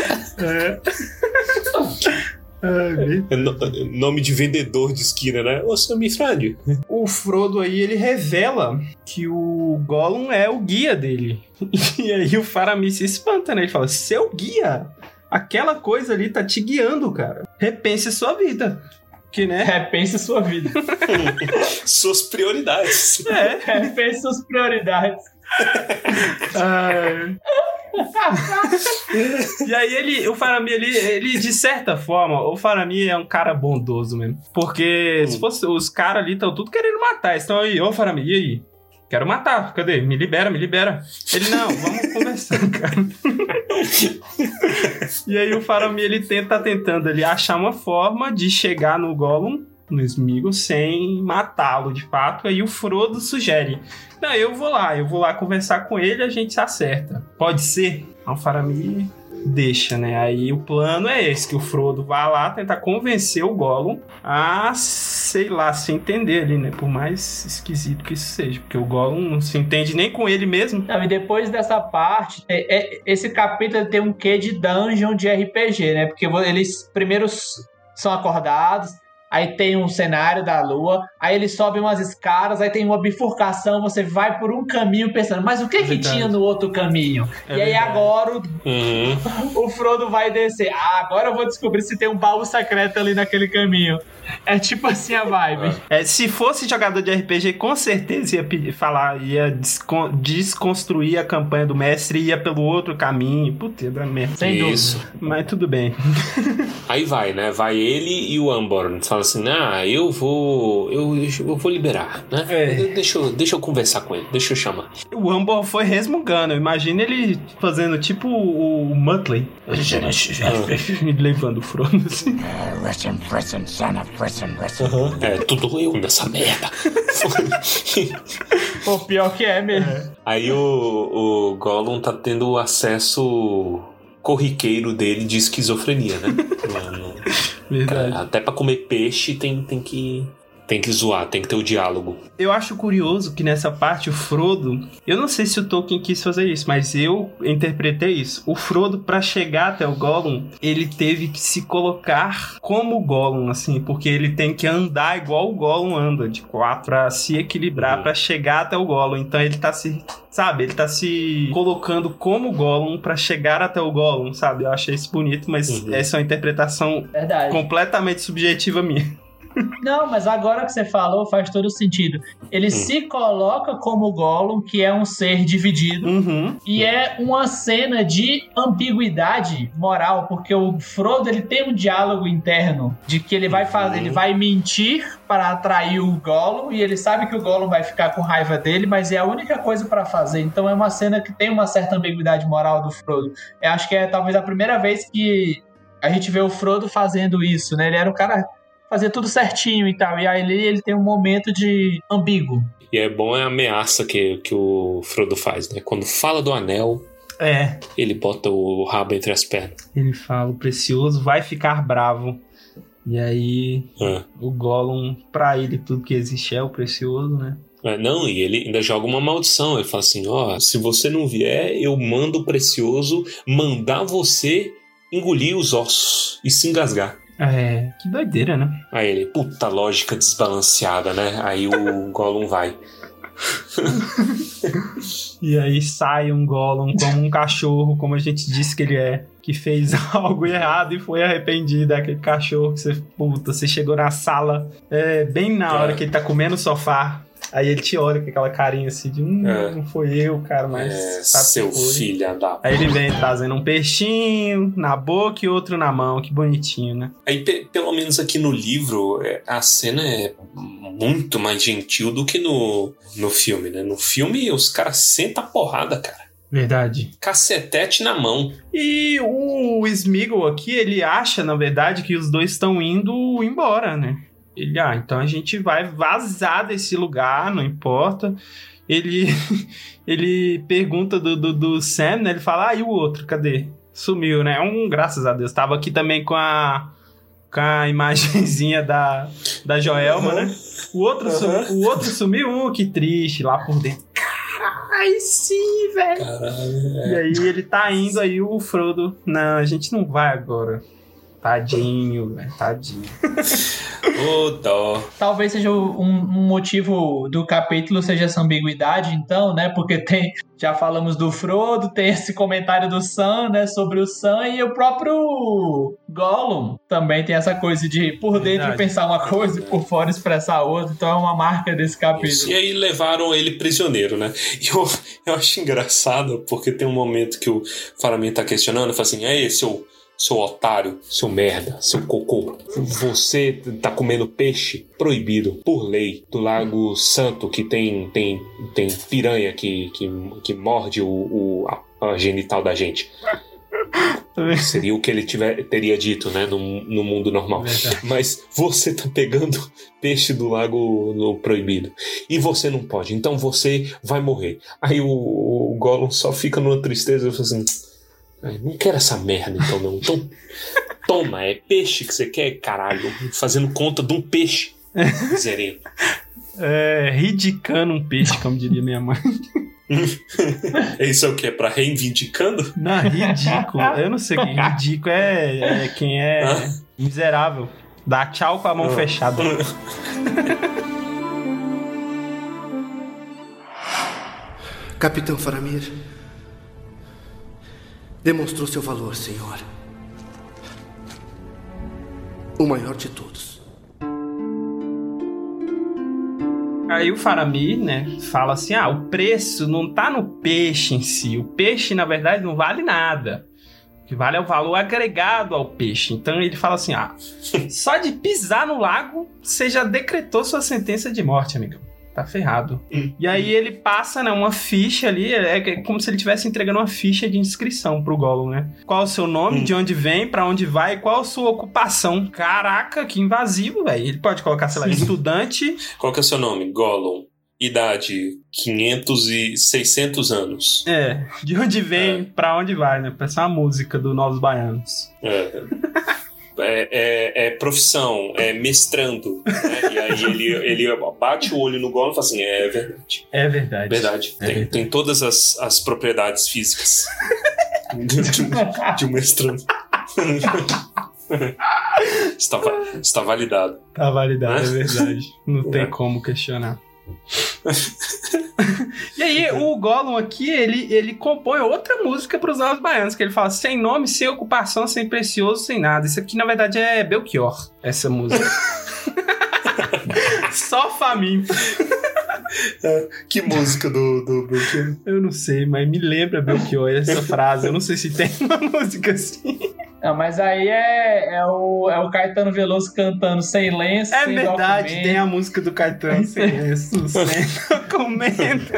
Nome de vendedor de esquina, né? Ô, seu Mithrandir. O Frodo aí, ele revela que o Gollum é o guia dele. E aí o Faramir se espanta, né? Ele fala, seu guia? Aquela coisa ali tá te guiando, cara. Repense sua vida. Que, né? Repense sua vida. Suas prioridades. Repense suas prioridades. E aí o Faramir, ele de certa forma, o Faramir é um cara bondoso mesmo. Porque se fosse os caras ali estão tudo querendo matar. Eles estão aí, ô Faramir, e aí? Quero matar, cadê? Me libera. Ele, não, vamos conversar, cara. E aí o Faramir, ele tá tentando ali achar uma forma de chegar no Gollum, no Sméagol, sem matá-lo de fato. Aí o Frodo sugere, não, eu vou lá conversar com ele e a gente se acerta. Pode ser? O Faramir deixa, né? Aí o plano é esse, que o Frodo vá lá tentar convencer o Gollum a, sei lá, se entender ali, né? Por mais esquisito que isso seja, porque o Gollum não se entende nem com ele mesmo. Não, e depois dessa parte, esse capítulo tem um quê de dungeon de RPG, né? Porque eles primeiro são acordados, aí tem um cenário da lua, aí eles sobem umas escadas, aí tem uma bifurcação, você vai por um caminho pensando, mas o que tinha no outro caminho? E aí agora o Frodo vai descer. Agora eu vou descobrir se tem um baú secreto ali naquele caminho. É tipo assim a vibe. Se fosse jogador de RPG, com certeza ia desconstruir a campanha do mestre e ia pelo outro caminho. Puta, da merda. Sem dúvida. Mas tudo bem. Aí vai, né? Vai ele e o Aragorn. Fala assim, eu vou liberar, né? Deixa eu conversar com ele, deixa eu chamar. O Aragorn foi resmungando. Imagina ele fazendo tipo o Muttley. Me levando o Frodo assim. Tudo eu nessa merda. Pô, pior que é mesmo. Aí o Gollum tá tendo o acesso corriqueiro dele de esquizofrenia, né? Verdade. Até pra comer peixe tem que zoar, tem que ter o diálogo. Eu acho curioso que nessa parte o Frodo, eu não sei se o Tolkien quis fazer isso, mas eu interpretei isso. O Frodo, pra chegar até o Gollum, ele teve que se colocar como o Gollum, assim, porque ele tem que andar igual o Gollum anda, de 4, pra se equilibrar, pra chegar até o Gollum. Então ele tá se colocando como Gollum pra chegar até o Gollum, sabe? Eu achei isso bonito, mas essa é uma interpretação completamente subjetiva minha. Não, mas agora que você falou faz todo sentido. Ele se coloca como Gollum, que é um ser dividido, e é uma cena de ambiguidade moral, porque o Frodo ele tem um diálogo interno de que ele vai fazer, ele vai mentir para atrair o Gollum, e ele sabe que o Gollum vai ficar com raiva dele, mas é a única coisa para fazer. Então é uma cena que tem uma certa ambiguidade moral do Frodo. Eu acho que é talvez a primeira vez que a gente vê o Frodo fazendo isso, né? Ele era um cara fazer tudo certinho e tal. E aí ele tem um momento de ambíguo. E é bom a ameaça que o Frodo faz, né? Quando fala do anel, ele bota o rabo entre as pernas. Ele fala, o Precioso vai ficar bravo. E aí o Gollum, pra ele tudo que existe é o Precioso, né? Não, e ele ainda joga uma maldição. Ele fala assim, se você não vier, eu mando o Precioso mandar você engolir os ossos e se engasgar. Que doideira, né? Aí ele, puta lógica desbalanceada, né? Aí o Gollum vai. E aí sai um Gollum como um cachorro, como a gente disse que ele é, que fez algo errado e foi arrependido. É aquele cachorro que você chegou na sala bem na hora que ele tá comendo o sofá. Aí ele te olha com aquela carinha assim de não foi eu, cara, mas sabe seu filho da... Aí ele vem trazendo um peixinho na boca e outro na mão, que bonitinho, né? Aí pelo menos aqui no livro a cena é muito mais gentil do que no filme, né? No filme os caras sentam a porrada, cara. Verdade. Cacetete na mão. E o Sméagol aqui, ele acha, na verdade, que os dois estão indo embora, né? Ele, então a gente vai vazar desse lugar, não importa. Ele pergunta do Sam, né? Ele fala, e o outro, cadê? Sumiu, né? Graças a Deus. Tava aqui também com a imagenzinha da Joelma, né? O outro sumiu, que triste, lá por dentro. Caralho, sim, velho. E aí ele tá indo, aí o Frodo, não, a gente não vai agora. Tadinho, velho, tadinho. Ô, dó. Talvez seja um motivo do capítulo, seja essa ambiguidade, então, né? Porque já falamos do Frodo, tem esse comentário do Sam, né? Sobre o Sam, e o próprio Gollum também tem essa coisa de por dentro pensar uma coisa e por fora expressar outra. Então é uma marca desse capítulo. Isso. E aí levaram ele prisioneiro, né? E eu acho engraçado, porque tem um momento que o Faramir tá questionando, fala assim, seu otário, seu merda, seu cocô. Você tá comendo peixe proibido por lei do Lago Santo, que tem piranha que morde a genital da gente. Seria o que ele teria dito, né, no mundo normal. Verdade. Mas você tá pegando peixe do Lago Proibido e você não pode, então você vai morrer. Aí o Gollum só fica numa tristeza e fala assim, não quero essa merda então não. Então toma, é peixe que você quer, caralho. Fazendo conta de um peixe. Miserento. Ridicando um peixe, como diria minha mãe. Isso é o que? É pra reivindicando? Não, ridículo. Eu não sei o que. Ridículo é quem é miserável. Dá tchau com a mão fechada. Capitão Faramir, demonstrou seu valor, senhor. O maior de todos. Aí o Faramir, né, fala assim, o preço não tá no peixe em si. O peixe, na verdade, não vale nada. O que vale é o valor agregado ao peixe. Então ele fala assim, só de pisar no lago, você já decretou sua sentença de morte, amigo. Tá ferrado. E aí ele passa, né, uma ficha ali, é como se ele estivesse entregando uma ficha de inscrição pro Gollum, né? Qual é o seu nome, de onde vem, pra onde vai e qual a sua ocupação. Caraca, que invasivo, velho. Ele pode colocar, sei lá, estudante... Qual que é o seu nome? Gollum. Idade, 500 e 600 anos. De onde vem, pra onde vai, né? Parece uma música do Novos Baianos. Profissão, mestrando, né? E aí ele bate o olho no Gollum e fala assim, é verdade. É verdade. Verdade. Tem todas as propriedades físicas de um mestrando. Está validado. Tá validado, é verdade. Não tem como questionar. E aí o Gollum aqui, ele compõe outra música para os Novos Baianos, que ele fala sem nome, sem ocupação, sem precioso, sem nada. Isso aqui na verdade é Belchior, essa música. Só faminto. Que música do Belchior? Eu não sei, mas me lembra Belchior essa frase. Eu não sei se tem uma música assim. Não, mas aí é o Caetano Veloso cantando sem lenço, É sem verdade, documento. tem a música do Caetano sem lenço, sem documento.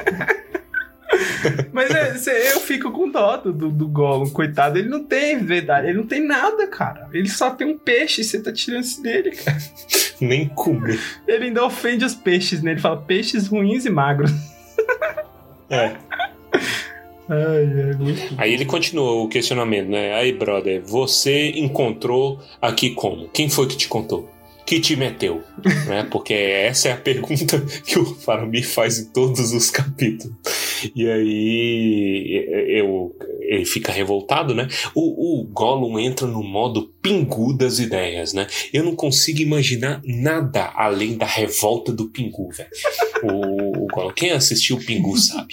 Mas eu fico com dó do Gollum, coitado. Ele não tem verdade, ele não tem nada, cara. Ele só tem um peixe e você tá tirando isso dele, cara. Nem comer. Ele ainda ofende os peixes, né? Ele fala peixes ruins e magros. É. Ai, muito... Aí ele continua o questionamento, né? Aí, brother, você encontrou aqui como? Quem foi que te contou? Que te meteu? Né? Porque essa é a pergunta que o Faramir faz em todos os capítulos. E aí ele fica revoltado, né? O Gollum entra no modo Pingu das ideias, né? Eu não consigo imaginar nada além da revolta do Pingu, velho. O Gollum, quem assistiu o Pingu sabe.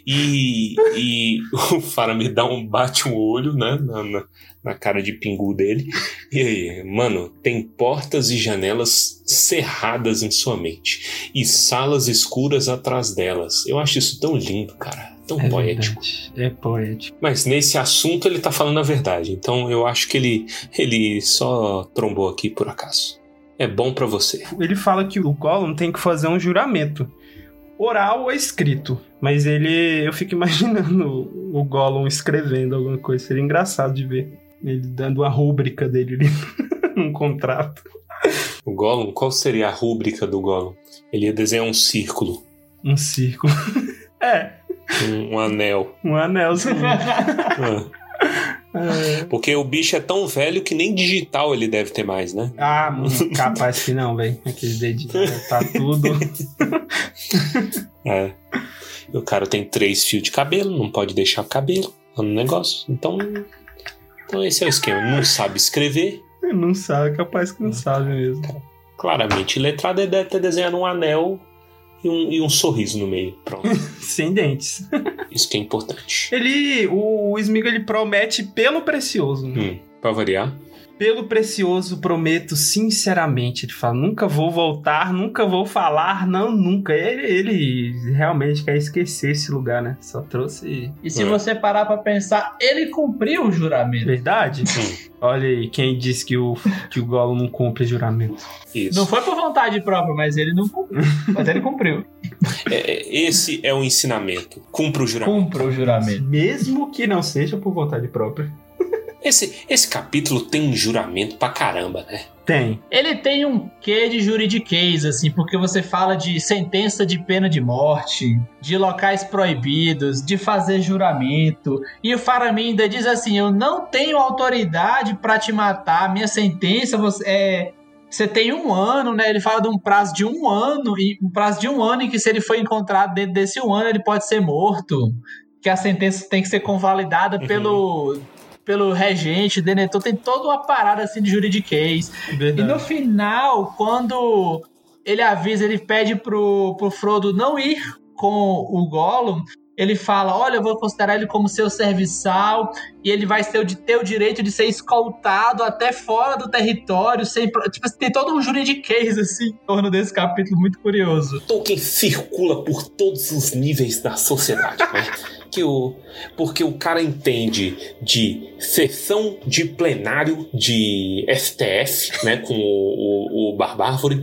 E o Faramir bate um olho, né? Na cara de Pingu dele. E aí, mano, tem portas e janelas cerradas em sua mente. E salas escuras atrás delas. Eu acho isso tão lindo, cara. Tão poético. Verdade. É poético. Mas nesse assunto ele tá falando a verdade. Então eu acho que ele só trombou aqui por acaso. É bom pra você. Ele fala que o Gollum tem que fazer um juramento. Oral ou escrito. Mas eu fico imaginando o Gollum escrevendo alguma coisa. Seria engraçado de ver. Ele dando a rúbrica dele ali num contrato. O Gollum, qual seria a rúbrica do Gollum? Ele ia desenhar um círculo. Um círculo. É. Um anel. Um anelzinho. Porque o bicho é tão velho que nem digital ele deve ter mais, né? Ah, capaz que não, velho. Aqueles dedinhos, tá tudo. É. O cara tem 3 fios de cabelo, não pode deixar o cabelo no negócio. Então esse é o esquema. Não sabe escrever. Não sabe, capaz que não sabe mesmo. Claramente, letrado ele deve ter desenhado um anel e um sorriso no meio. Pronto. Sem dentes. Isso que é importante. O Sméagol, ele promete pelo precioso. Pra variar. Pelo precioso, prometo sinceramente. Ele fala, nunca vou voltar, nunca vou falar, não, nunca. Ele realmente quer esquecer esse lugar, né? Só trouxe... E se você parar pra pensar, ele cumpriu o juramento. Verdade? Olha aí, quem disse que o Gollum não cumpre juramento. Isso. Não foi por vontade própria, mas ele não cumpriu. Mas ele cumpriu. Esse é o ensinamento. Cumpra o juramento. Cumpra o juramento. Mesmo que não seja por vontade própria. Esse capítulo tem juramento pra caramba, né? Tem. Ele tem um quê de juridiquês, assim, porque você fala de sentença de pena de morte, de locais proibidos, de fazer juramento. E o Faramir ainda diz assim, eu não tenho autoridade pra te matar, minha sentença você tem 1 ano, né? Ele fala de um prazo de 1 ano, e um prazo de 1 ano em que se ele for encontrado dentro desse 1 ano, ele pode ser morto. Que a sentença tem que ser convalidada pelo regente, Denethor, tem toda uma parada assim de juridiquês. Verdade. E no final, quando ele avisa, ele pede pro Frodo não ir com o Gollum, ele fala, olha, eu vou considerar ele como seu serviçal e ele vai ter o direito de ser escoltado até fora do território, tipo, tem todo um juridiquês assim em torno desse capítulo muito curioso. Tolkien circula por todos os níveis da sociedade, né? Porque o cara entende de sessão de plenário de STF, né, com o Barbárvore,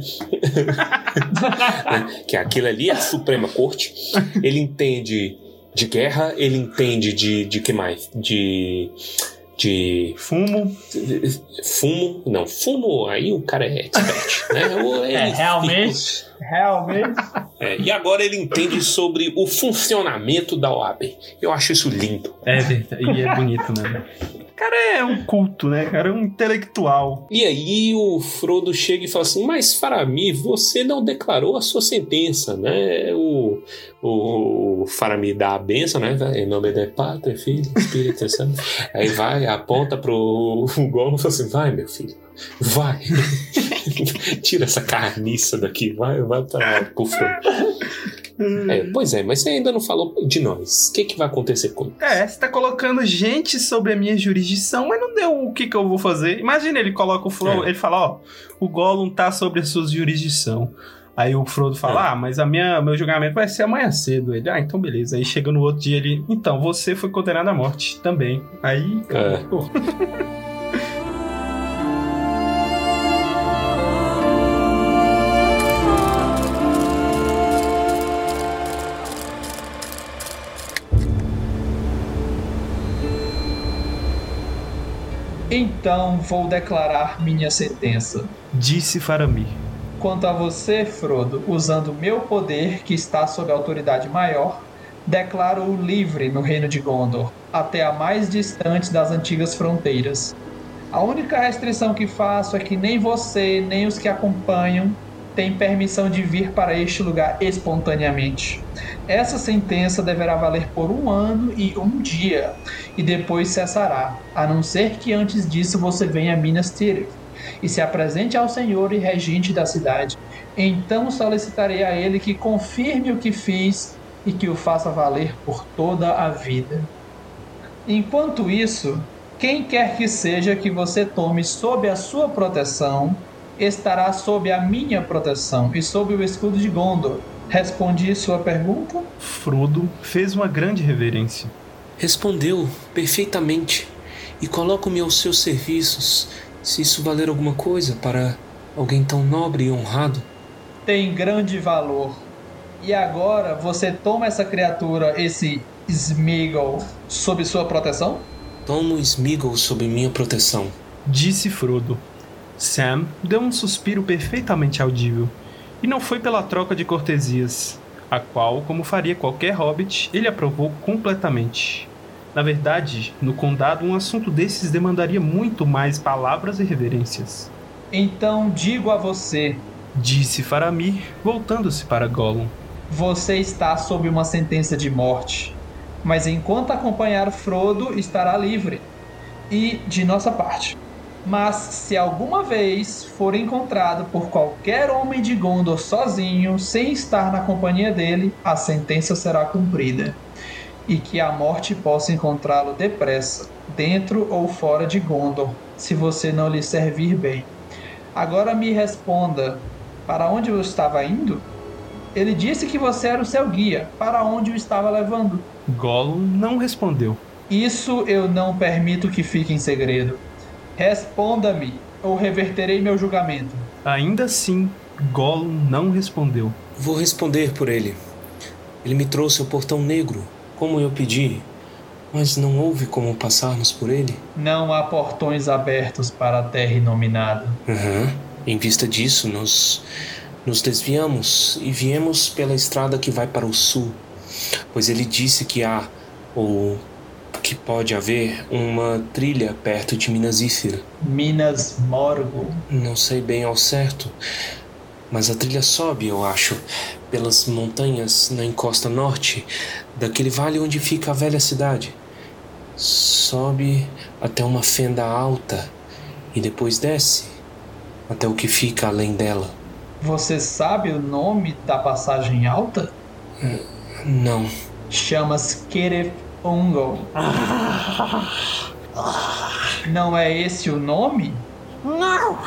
né, que aquilo ali é a Suprema Corte. Ele entende de guerra, ele entende de que mais? De fumo. Não, fumo, aí o cara é expert, né? Realmente. E agora ele entende sobre o funcionamento da OAB. Eu acho isso lindo. É verdade, e é bonito, né? O cara é um culto, né? O cara é um intelectual. E aí o Frodo chega e fala assim, mas Faramir, você não declarou a sua sentença, né? O Faramir dá a benção, né? Em nome do Pai, Filho, Espírito Santo. Aí vai, aponta pro Gollum e fala assim, vai, meu filho, vai. Tira essa carniça daqui, vai pro Frodo. Pois é, mas você ainda não falou de nós. O que vai acontecer com nós? Você tá colocando gente sobre a minha jurisdição, mas não deu o que eu vou fazer. Imagina, ele coloca o Frodo, ele fala, o Gollum tá sobre a sua jurisdição. Aí o Frodo fala, mas meu julgamento vai ser amanhã cedo. Ele, então beleza. Aí chega no outro dia, ele, então, você foi condenado à morte também. Aí, pô. Então vou declarar minha sentença. Disse Faramir. Quanto a você, Frodo, usando meu poder, que está sob autoridade maior, declaro-o livre no reino de Gondor, até a mais distante das antigas fronteiras. A única restrição que faço é que nem você, nem os que acompanham têm permissão de vir para este lugar espontaneamente. Essa sentença deverá valer por 1 ano e 1 dia, e depois cessará, a não ser que antes disso você venha a Minas Tirith e se apresente ao senhor e regente da cidade. Então solicitarei a ele que confirme o que fiz e que o faça valer por toda a vida. Enquanto isso, quem quer que seja que você tome sob a sua proteção, estará sob a minha proteção e sob o escudo de Gondor. Respondi sua pergunta? Frodo fez uma grande reverência. Respondeu perfeitamente e coloco-me aos seus serviços, se isso valer alguma coisa para alguém tão nobre e honrado. Tem grande valor. E agora você toma essa criatura, esse Sméagol, sob sua proteção? Tomo Sméagol sob minha proteção. Disse Frodo. Sam deu um suspiro perfeitamente audível. E não foi pela troca de cortesias, a qual, como faria qualquer hobbit, ele aprovou completamente. Na verdade, no condado um assunto desses demandaria muito mais palavras e reverências. Então digo a você, disse Faramir, voltando-se para Gollum. Você está sob uma sentença de morte, mas enquanto acompanhar Frodo, estará livre. E de nossa parte. Mas se alguma vez for encontrado por qualquer homem de Gondor sozinho, sem estar na companhia dele, a sentença será cumprida. E que a morte possa encontrá-lo depressa, dentro ou fora de Gondor, se você não lhe servir bem. Agora me responda, para onde eu estava indo? Ele disse que você era o seu guia, para onde o estava levando? Gollum não respondeu. Isso eu não permito que fique em segredo. Responda-me, ou reverterei meu julgamento. Ainda assim, Gollum não respondeu. Vou responder por ele. Ele me trouxe ao Portão Negro, como eu pedi, mas não houve como passarmos por ele. Não há portões abertos para a terra inominada. Em vista disso, nos desviamos e viemos pela estrada que vai para o sul, pois ele disse que há, ou que pode haver, uma trilha perto de Minas Ithil. Minas Morgul. Não sei bem ao certo, mas a trilha sobe, eu acho, pelas montanhas na encosta norte daquele vale onde fica a velha cidade. Sobe até uma fenda alta e depois desce até o que fica além dela. Você sabe o nome da passagem alta? Não. Chama-se Cirith Ungol. Não é esse o nome? Não.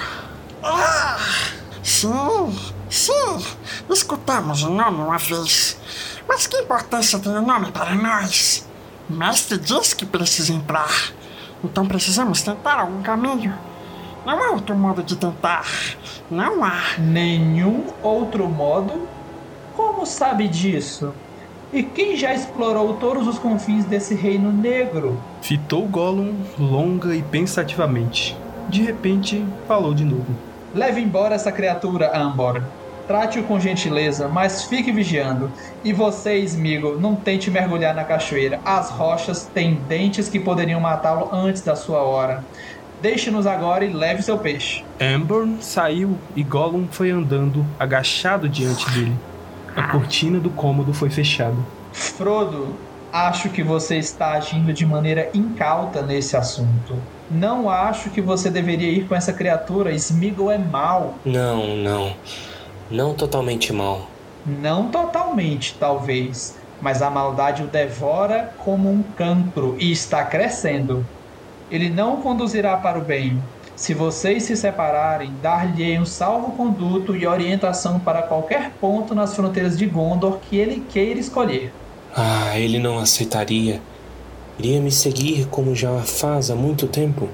Sim. Escutamos o nome uma vez. Mas que importância tem o nome para nós? O mestre diz que precisa entrar. Então precisamos tentar algum caminho. Não há outro modo de tentar. Não há. Nenhum outro modo? Como sabe disso? E quem já explorou todos os confins desse reino negro? Fitou Gollum longa e pensativamente. De repente, falou de novo. Leve embora essa criatura, Ambor. Trate-o com gentileza, mas fique vigiando. E você, Sméagol, não tente mergulhar na cachoeira. As rochas têm dentes que poderiam matá-lo antes da sua hora. Deixe-nos agora e leve seu peixe. Aragorn saiu e Gollum foi andando, agachado diante dele. A cortina do cômodo foi fechada. Frodo, acho que você está agindo de maneira incauta nesse assunto. Não acho que você deveria ir com essa criatura. Sméagol é mau. Não totalmente mau. Não totalmente, talvez. Mas a maldade o devora como um cancro e está crescendo. Ele não conduzirá para o bem. Se vocês se separarem, dar-lhe um salvo-conduto e orientação para qualquer ponto nas fronteiras de Gondor que ele queira escolher. Ele não aceitaria. Iria me seguir como já faz há muito tempo.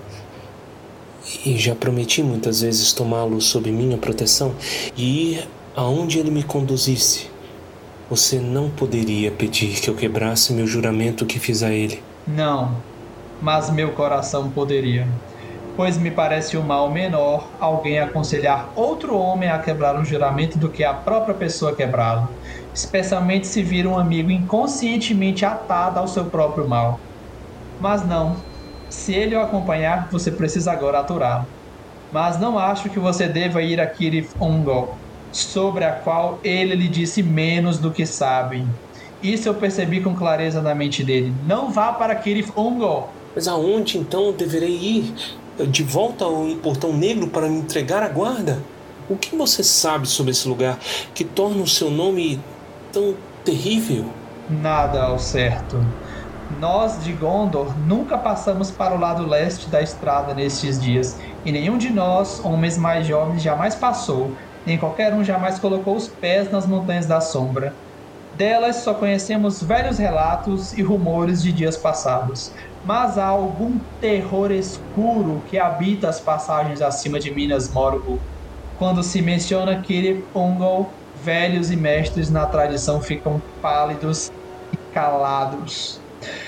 E já prometi muitas vezes tomá-lo sob minha proteção e ir aonde ele me conduzisse. Você não poderia pedir que eu quebrasse meu juramento que fiz a ele. Não, mas meu coração poderia. Pois me parece um mal menor alguém aconselhar outro homem a quebrar um juramento do que a própria pessoa quebrá-lo, especialmente se vir um amigo inconscientemente atado ao seu próprio mal. Mas não, se ele o acompanhar, você precisa agora aturá-lo. Mas não acho que você deva ir a Cirith Ungol, sobre a qual ele lhe disse menos do que sabe. Isso eu percebi com clareza na mente dele. Não vá para Cirith Ungol. Mas aonde então eu deverei ir? De volta ao Portão Negro para me entregar à guarda? O que você sabe sobre esse lugar que torna o seu nome tão terrível? Nada ao certo. Nós de Gondor nunca passamos para o lado leste da estrada nestes dias, e nenhum de nós, homens mais jovens, jamais passou, nem qualquer um jamais colocou os pés nas Montanhas da Sombra. Delas só conhecemos velhos relatos e rumores de dias passados, mas há algum terror escuro que habita as passagens acima de Minas Morgul. Quando se menciona Cirith Ungol, velhos e mestres na tradição ficam pálidos e calados.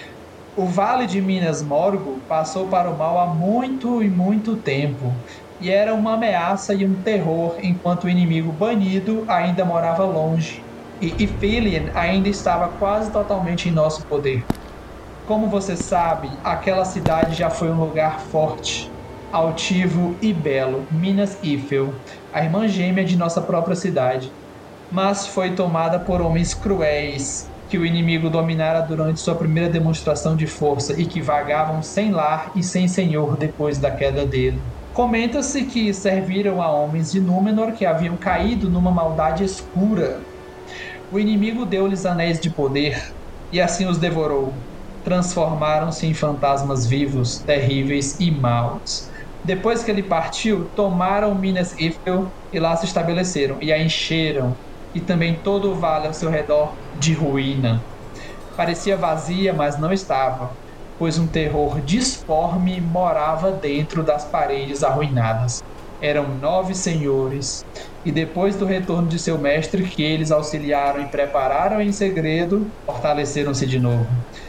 O Vale de Minas Morgul passou para o mal há muito e muito tempo, e era uma ameaça e um terror enquanto o inimigo banido ainda morava longe, e Ithilien ainda estava quase totalmente em nosso poder. Como você sabe, aquela cidade já foi um lugar forte, altivo e belo, Minas Ithil, a irmã gêmea de nossa própria cidade, mas foi tomada por homens cruéis, que o inimigo dominara durante sua primeira demonstração de força e que vagavam sem lar e sem senhor depois da queda dele. Comenta-se que serviram a homens de Númenor que haviam caído numa maldade escura. O inimigo deu-lhes anéis de poder e assim os devorou. Transformaram-se em fantasmas vivos, terríveis e maus. Depois que ele partiu, tomaram Minas Ithil e lá se estabeleceram e a encheram, e também todo o vale ao seu redor de ruína. Parecia vazia, mas não estava, pois um terror disforme morava dentro das paredes arruinadas. Eram 9 senhores, e depois do retorno de seu mestre, que eles auxiliaram e prepararam em segredo, fortaleceram-se de novo.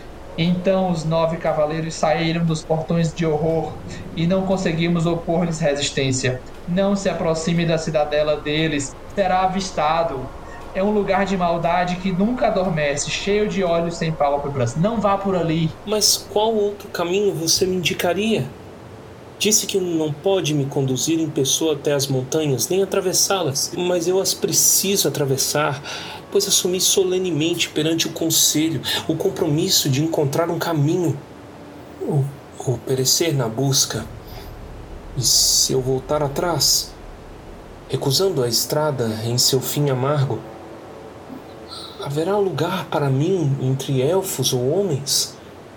Então os 9 cavaleiros saíram dos portões de horror e não conseguimos opor-lhes resistência. Não se aproxime da cidadela deles, será avistado. É um lugar de maldade que nunca adormece, cheio de olhos sem pálpebras. Não vá por ali. Mas qual outro caminho você me indicaria? Disse que não pode me conduzir em pessoa até as montanhas, nem atravessá-las, mas eu as preciso atravessar, pois assumi solenemente perante o conselho o compromisso de encontrar um caminho, ou perecer na busca. E se eu voltar atrás, recusando a estrada em seu fim amargo, haverá lugar para mim entre elfos ou homens?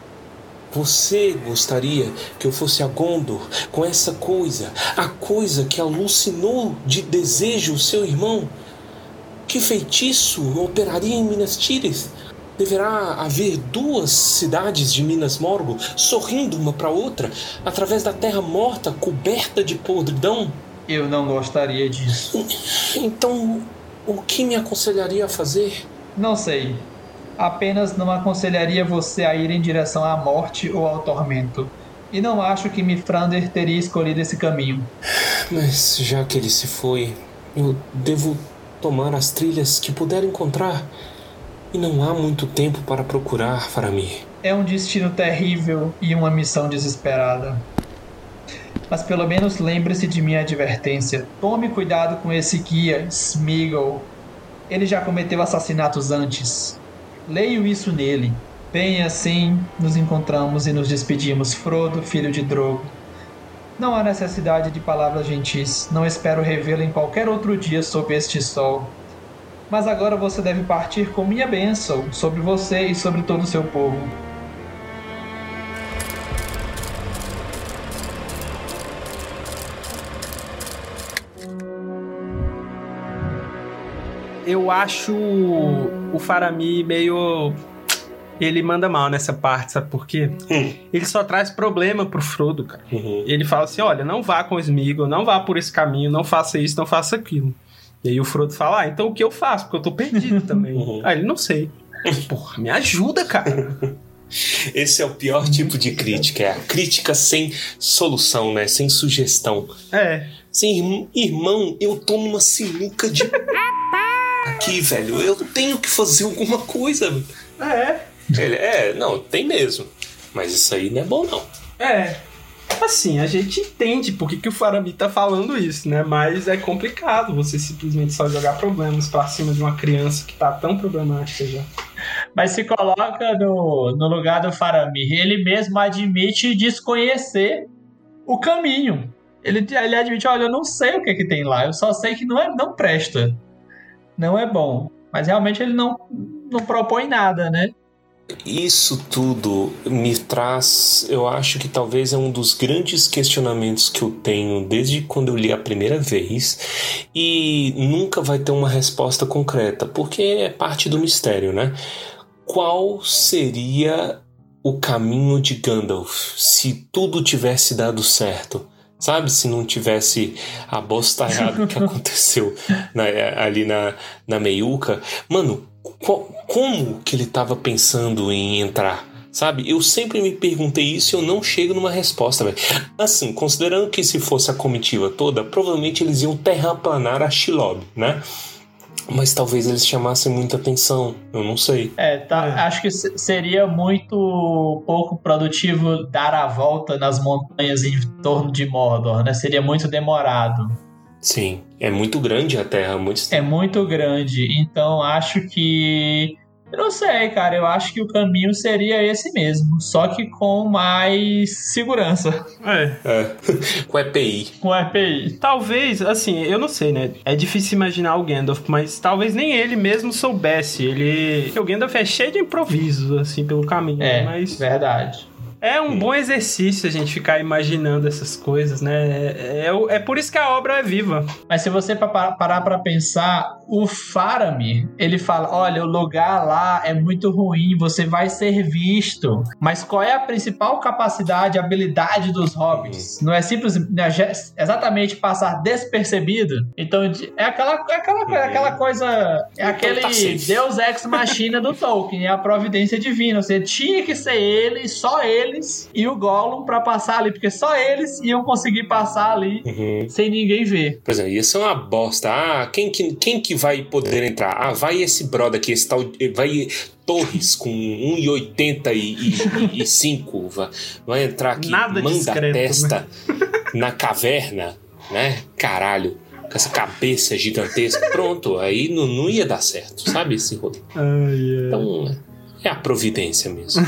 Você gostaria que eu fosse a Gondor com essa coisa, a coisa que alucinou de desejo o seu irmão? Que feitiço operaria em Minas Tirith? Deverá haver 2 cidades de Minas Morgul sorrindo uma para outra, através da terra morta coberta de podridão? Eu não gostaria disso. Então, o que me aconselharia a fazer? Não sei. Apenas não aconselharia você a ir em direção à morte ou ao tormento. E não acho que Mithrandir teria escolhido esse caminho. Mas já que ele se foi, eu devo tomar as trilhas que puder encontrar. E não há muito tempo para procurar, Faramir. É um destino terrível e uma missão desesperada. Mas pelo menos lembre-se de minha advertência. Tome cuidado com esse guia, Sméagol. Ele já cometeu assassinatos antes. Leio isso nele. Bem, assim, nos encontramos e nos despedimos, Frodo, filho de Drogo. Não há necessidade de palavras gentis. Não espero revê-lo em qualquer outro dia sob este sol. Mas agora você deve partir com minha bênção sobre você e sobre todo o seu povo. eu acho o Faramir meio... Ele manda mal nessa parte, sabe por quê? Ele só traz problema pro Frodo, cara. Ele fala assim, olha, não vá com o Sméagol, não vá por esse caminho, não faça isso, não faça aquilo. E aí o Frodo fala, então o que eu faço? Porque eu tô perdido também. Aí ele, não sei. Porra, me ajuda, cara. Esse é o pior tipo de crítica, é a crítica sem solução, né? Sem sugestão. Sem irmão, eu tô numa sinuca de... Aqui, velho, eu tenho que fazer alguma coisa. Não, tem mesmo. Mas isso aí não é bom, não. Assim, a gente entende por que o Faramir tá falando isso, né? Mas é complicado você simplesmente só jogar problemas pra cima de uma criança que tá tão problemática já. Mas se coloca no lugar do Faramir. Ele mesmo admite desconhecer o caminho. Ele admite, olha, eu não sei o que tem lá. Eu só sei que não presta. Não é bom. Mas realmente ele não propõe nada, né? Isso tudo me traz, eu acho que talvez é um dos grandes questionamentos que eu tenho desde quando eu li a primeira vez, e nunca vai ter uma resposta concreta, porque é parte do mistério, né? Qual seria o caminho de Gandalf se tudo tivesse dado certo? Sabe, se não tivesse a bostarrada que aconteceu ali na meiuca. Mano, como que ele tava pensando em entrar? Sabe, eu sempre me perguntei isso e eu não chego numa resposta, velho. Assim, considerando que se fosse a comitiva toda, provavelmente eles iam terraplanar a Shelob, né? Mas talvez eles chamassem muita atenção, eu não sei. Acho que seria muito pouco produtivo dar a volta nas montanhas em torno de Mordor, né? Seria muito demorado. Sim, é muito grande a Terra, é muito grande, então acho que... Eu não sei, cara, eu acho que o caminho seria esse mesmo, só que com mais segurança. Com EPI. Com EPI. Talvez, assim, eu não sei, né? É difícil imaginar o Gandalf, mas talvez nem ele mesmo soubesse. Porque o Gandalf é cheio de improvisos, assim, pelo caminho. Mas verdade. É um bom exercício a gente ficar imaginando essas coisas, né? É por isso que a obra é viva. Mas se você parar pra pensar, o Faramir, ele fala, olha, o lugar lá é muito ruim, você vai ser visto. Mas qual é a principal capacidade, habilidade dos hobbits? Não é exatamente passar despercebido? Então, é aquela coisa... É aquele Deus Ex Machina do Tolkien, é a providência divina. Você tinha que ser ele, só ele, e o Gollum pra passar ali, porque só eles iam conseguir passar ali sem ninguém ver. Por exemplo, ia ser uma bosta. Quem que vai poder entrar? Vai esse brother aqui, esse tal... Vai Torres com 1,85 vai entrar aqui, nada manda discreto, a testa, né? Na caverna, né? Caralho. Com essa cabeça gigantesca. Pronto, aí não ia dar certo, sabe esse rolê? Então, é a providência mesmo.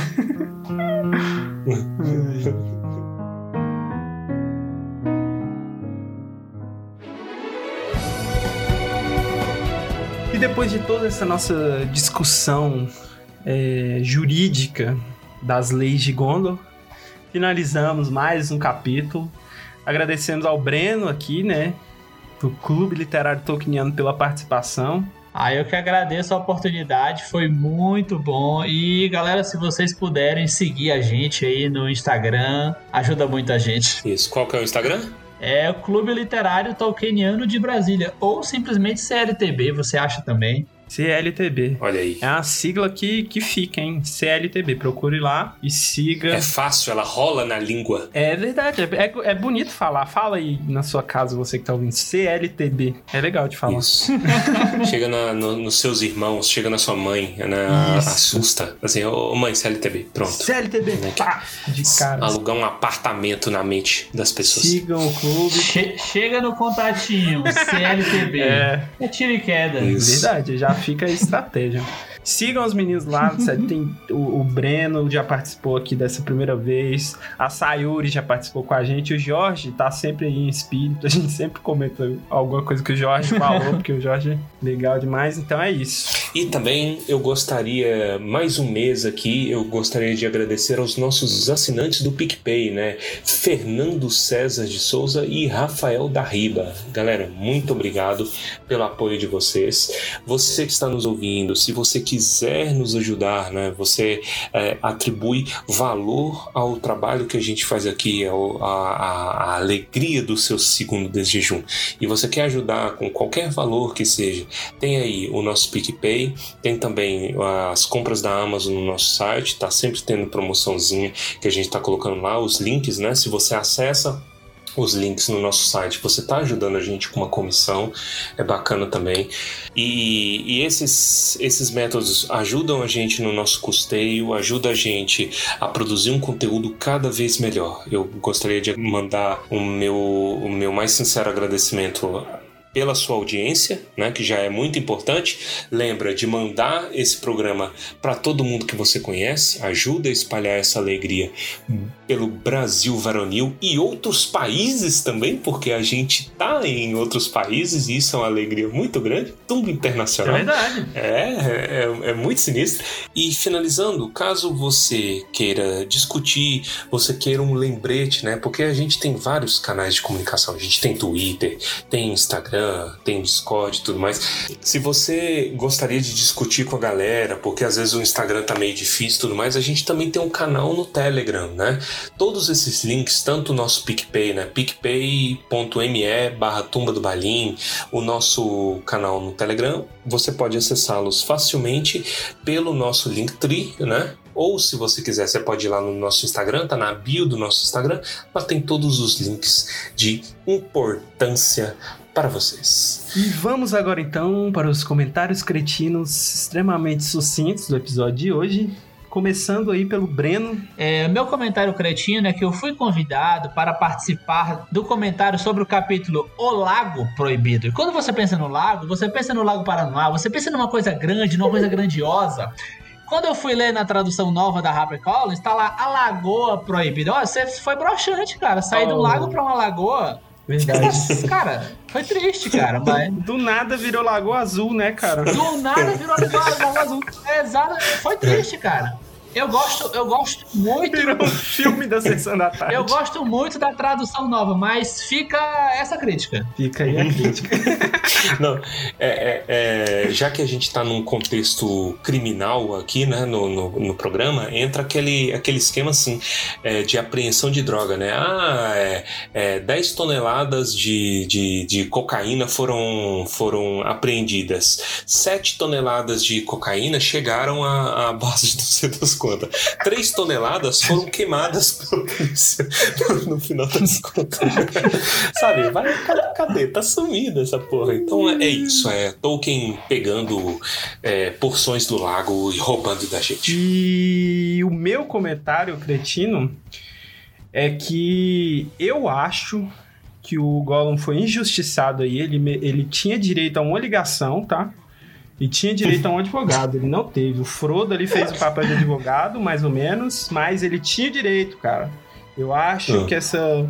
E depois de toda essa nossa discussão jurídica das leis de Gondor, finalizamos mais um capítulo. Agradecemos ao Breno aqui, né, do Clube Literário Tolkieniano, pela participação. Eu que agradeço a oportunidade, foi muito bom. E galera, se vocês puderem seguir a gente aí no Instagram, ajuda muito a gente. Isso, qual que é o Instagram? É o Clube Literário Tolkieniano de Brasília, ou simplesmente CLTB, você acha também? CLTB. Olha aí. É uma sigla que fica, hein? CLTB. Procure lá e siga. É fácil, ela rola na língua. É verdade. É bonito falar. Fala aí na sua casa, você que tá ouvindo. CLTB. É legal de falar. Isso. Chega nos seus irmãos, chega na sua mãe, assusta. Assim, mãe, CLTB. Pronto. CLTB. Pá, de cara. Alugar um apartamento na mente das pessoas. Sigam o clube. Chega no contatinho. CLTB. É tiro e queda. Isso. Verdade, já fica a estratégia. Sigam os meninos lá. Tem o Breno já participou aqui dessa primeira vez. A Sayuri já participou com a gente. O Jorge tá sempre aí em espírito. A gente sempre comenta alguma coisa que o Jorge falou, porque o Jorge é legal demais. Então é isso. E também eu gostaria, mais um mês aqui, eu gostaria de agradecer aos nossos assinantes do PicPay, né? Fernando César de Souza e Rafael da Riba. Galera, muito obrigado pelo apoio de vocês. Você que está nos ouvindo, se você quiser nos ajudar, né? Você atribui valor ao trabalho que a gente faz aqui, a alegria do seu segundo de jejum. E você quer ajudar com qualquer valor que seja, tem aí o nosso PicPay. Tem também as compras da Amazon no nosso site, tá sempre tendo promoçãozinha que a gente tá colocando lá, os links, né? Se você acessa os links no nosso site, você tá ajudando a gente com uma comissão, é bacana também. E esses métodos ajudam a gente no nosso custeio, ajuda a gente a produzir um conteúdo cada vez melhor. Eu gostaria de mandar o meu mais sincero agradecimento pela sua audiência, né, que já é muito importante. Lembra de mandar esse programa para todo mundo que você conhece, ajuda a espalhar essa alegria pelo Brasil varonil e outros países também, porque a gente tá em outros países e isso é uma alegria muito grande, tudo internacional. É verdade. É muito sinistro. E finalizando, caso você queira discutir, você queira um lembrete, né, porque a gente tem vários canais de comunicação, a gente tem Twitter, tem Instagram, tem Discord e tudo mais. Se você gostaria de discutir com a galera, porque às vezes o Instagram tá meio difícil e tudo mais, a gente também tem um canal no Telegram, né? Todos esses links, tanto o nosso PicPay, né? picpay.me/Tumba do Balim, o nosso canal no Telegram, você pode acessá-los facilmente pelo nosso Linktree, né? Ou se você quiser, você pode ir lá no nosso Instagram, tá na bio do nosso Instagram, lá tem todos os links de importância para vocês. E vamos agora então para os comentários cretinos extremamente sucintos do episódio de hoje. Começando aí pelo Breno. Meu comentário cretino é que eu fui convidado para participar do comentário sobre o capítulo O Lago Proibido. E quando você pensa no lago, você pensa no Lago Paranoá, você pensa numa coisa grande, numa coisa grandiosa. Quando eu fui ler na tradução nova da HarperCollins, tá lá a Lagoa Proibida. Olha, você foi broxante, cara. Sair de um lago pra uma lagoa. Verdade. Cara, foi triste, cara. Mas... Do nada virou Lagoa Azul, né, cara? Do nada virou Lagoa Azul. Exato. Foi triste, cara. Eu gosto muito... Virou um filme da Sessão da Tarde. Eu gosto muito da tradução nova, mas fica essa crítica. Fica aí a crítica. Não, já que a gente tá num contexto criminal aqui, né, no programa, entra aquele esquema assim, de apreensão de droga, né? 10 toneladas de cocaína foram apreendidas. 7 toneladas de cocaína chegaram à base de não sei das contas. 3 toneladas foram queimadas pela polícia no final das contas. Sabe, cadê? Tá sumida essa porra. Então é isso, Tolkien pegando porções do lago e roubando da gente. E o meu comentário cretino é que eu acho que o Gollum foi injustiçado aí. Ele tinha direito a uma ligação, tá? E tinha direito a um advogado, ele não teve. O Frodo ali fez o papel de advogado, mais ou menos, mas ele tinha direito, cara. Eu acho que esse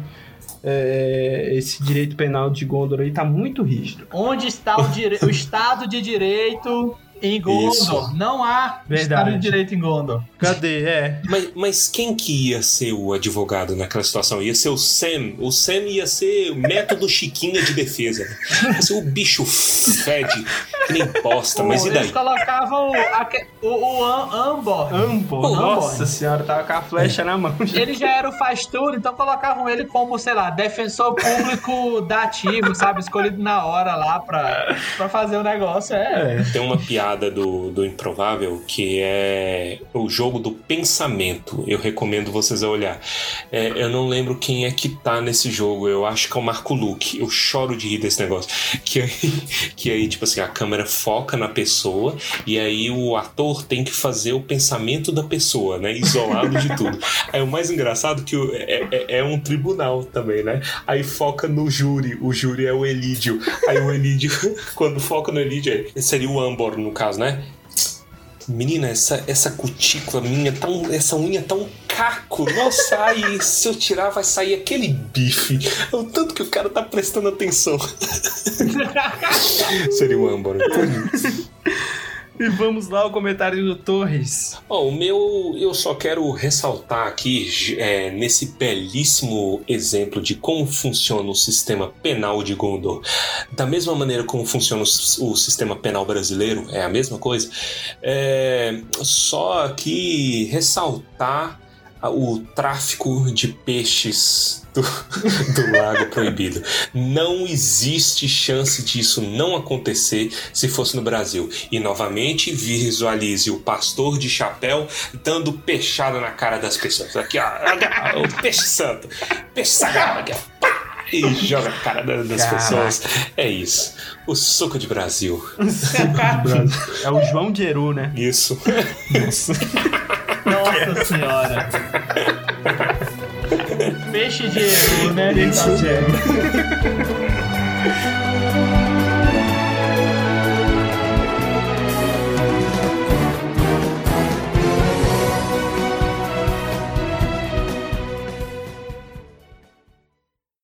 direito penal de Gondor aí tá muito rígido. Onde está o Estado de Direito em Gondor? Isso. Não há Estado de Direito em Gondor. Cadê? Mas quem que ia ser o advogado naquela situação? Ia ser o Sam. O Sam ia ser o método Chiquinha de defesa. Ia ser o bicho fede, que nem bosta, mas e daí? Eles colocavam o Ambor. Nossa senhora, tava com a flecha na mão. Ele já era o faz tudo, então colocavam ele como, sei lá, defensor público dativo, sabe? Escolhido na hora lá pra fazer o negócio. Tem uma piada do Improvável que é o jogo do pensamento. Eu recomendo vocês a olhar. Eu não lembro quem é que tá nesse jogo. Eu acho que é o Marco Luque. Eu choro de rir desse negócio. Que aí, tipo assim, a câmera foca na pessoa e aí o ator tem que fazer o pensamento da pessoa, né? Isolado de tudo. Aí o mais engraçado que é um tribunal também, né? Aí foca no júri. O júri é o Elídio. Aí o Elídio, quando foca no Elídio, seria o Ambor, no caso, né? Menina, essa cutícula minha, essa unha tá um caco. Nossa, aí se eu tirar vai sair aquele bife. É o tanto que o cara tá prestando atenção. Seria o âmbaro. E vamos lá, o comentário do Torres. O meu, eu só quero ressaltar aqui, nesse belíssimo exemplo de como funciona o sistema penal de Gondor, da mesma maneira como funciona o sistema penal brasileiro, é a mesma coisa, só aqui ressaltar o tráfico de peixes do Lago Proibido. Não existe chance disso não acontecer se fosse no Brasil. E novamente visualize o pastor de chapéu dando peixada na cara das pessoas. Aqui, ó, o peixe santo, peixe sagrado aqui, ó. E joga a cara das pessoas. É isso. O suco de Brasil. É o João de Eru, né? Isso. Nossa senhora. Peixe de Eru, né? Peixe de Eru.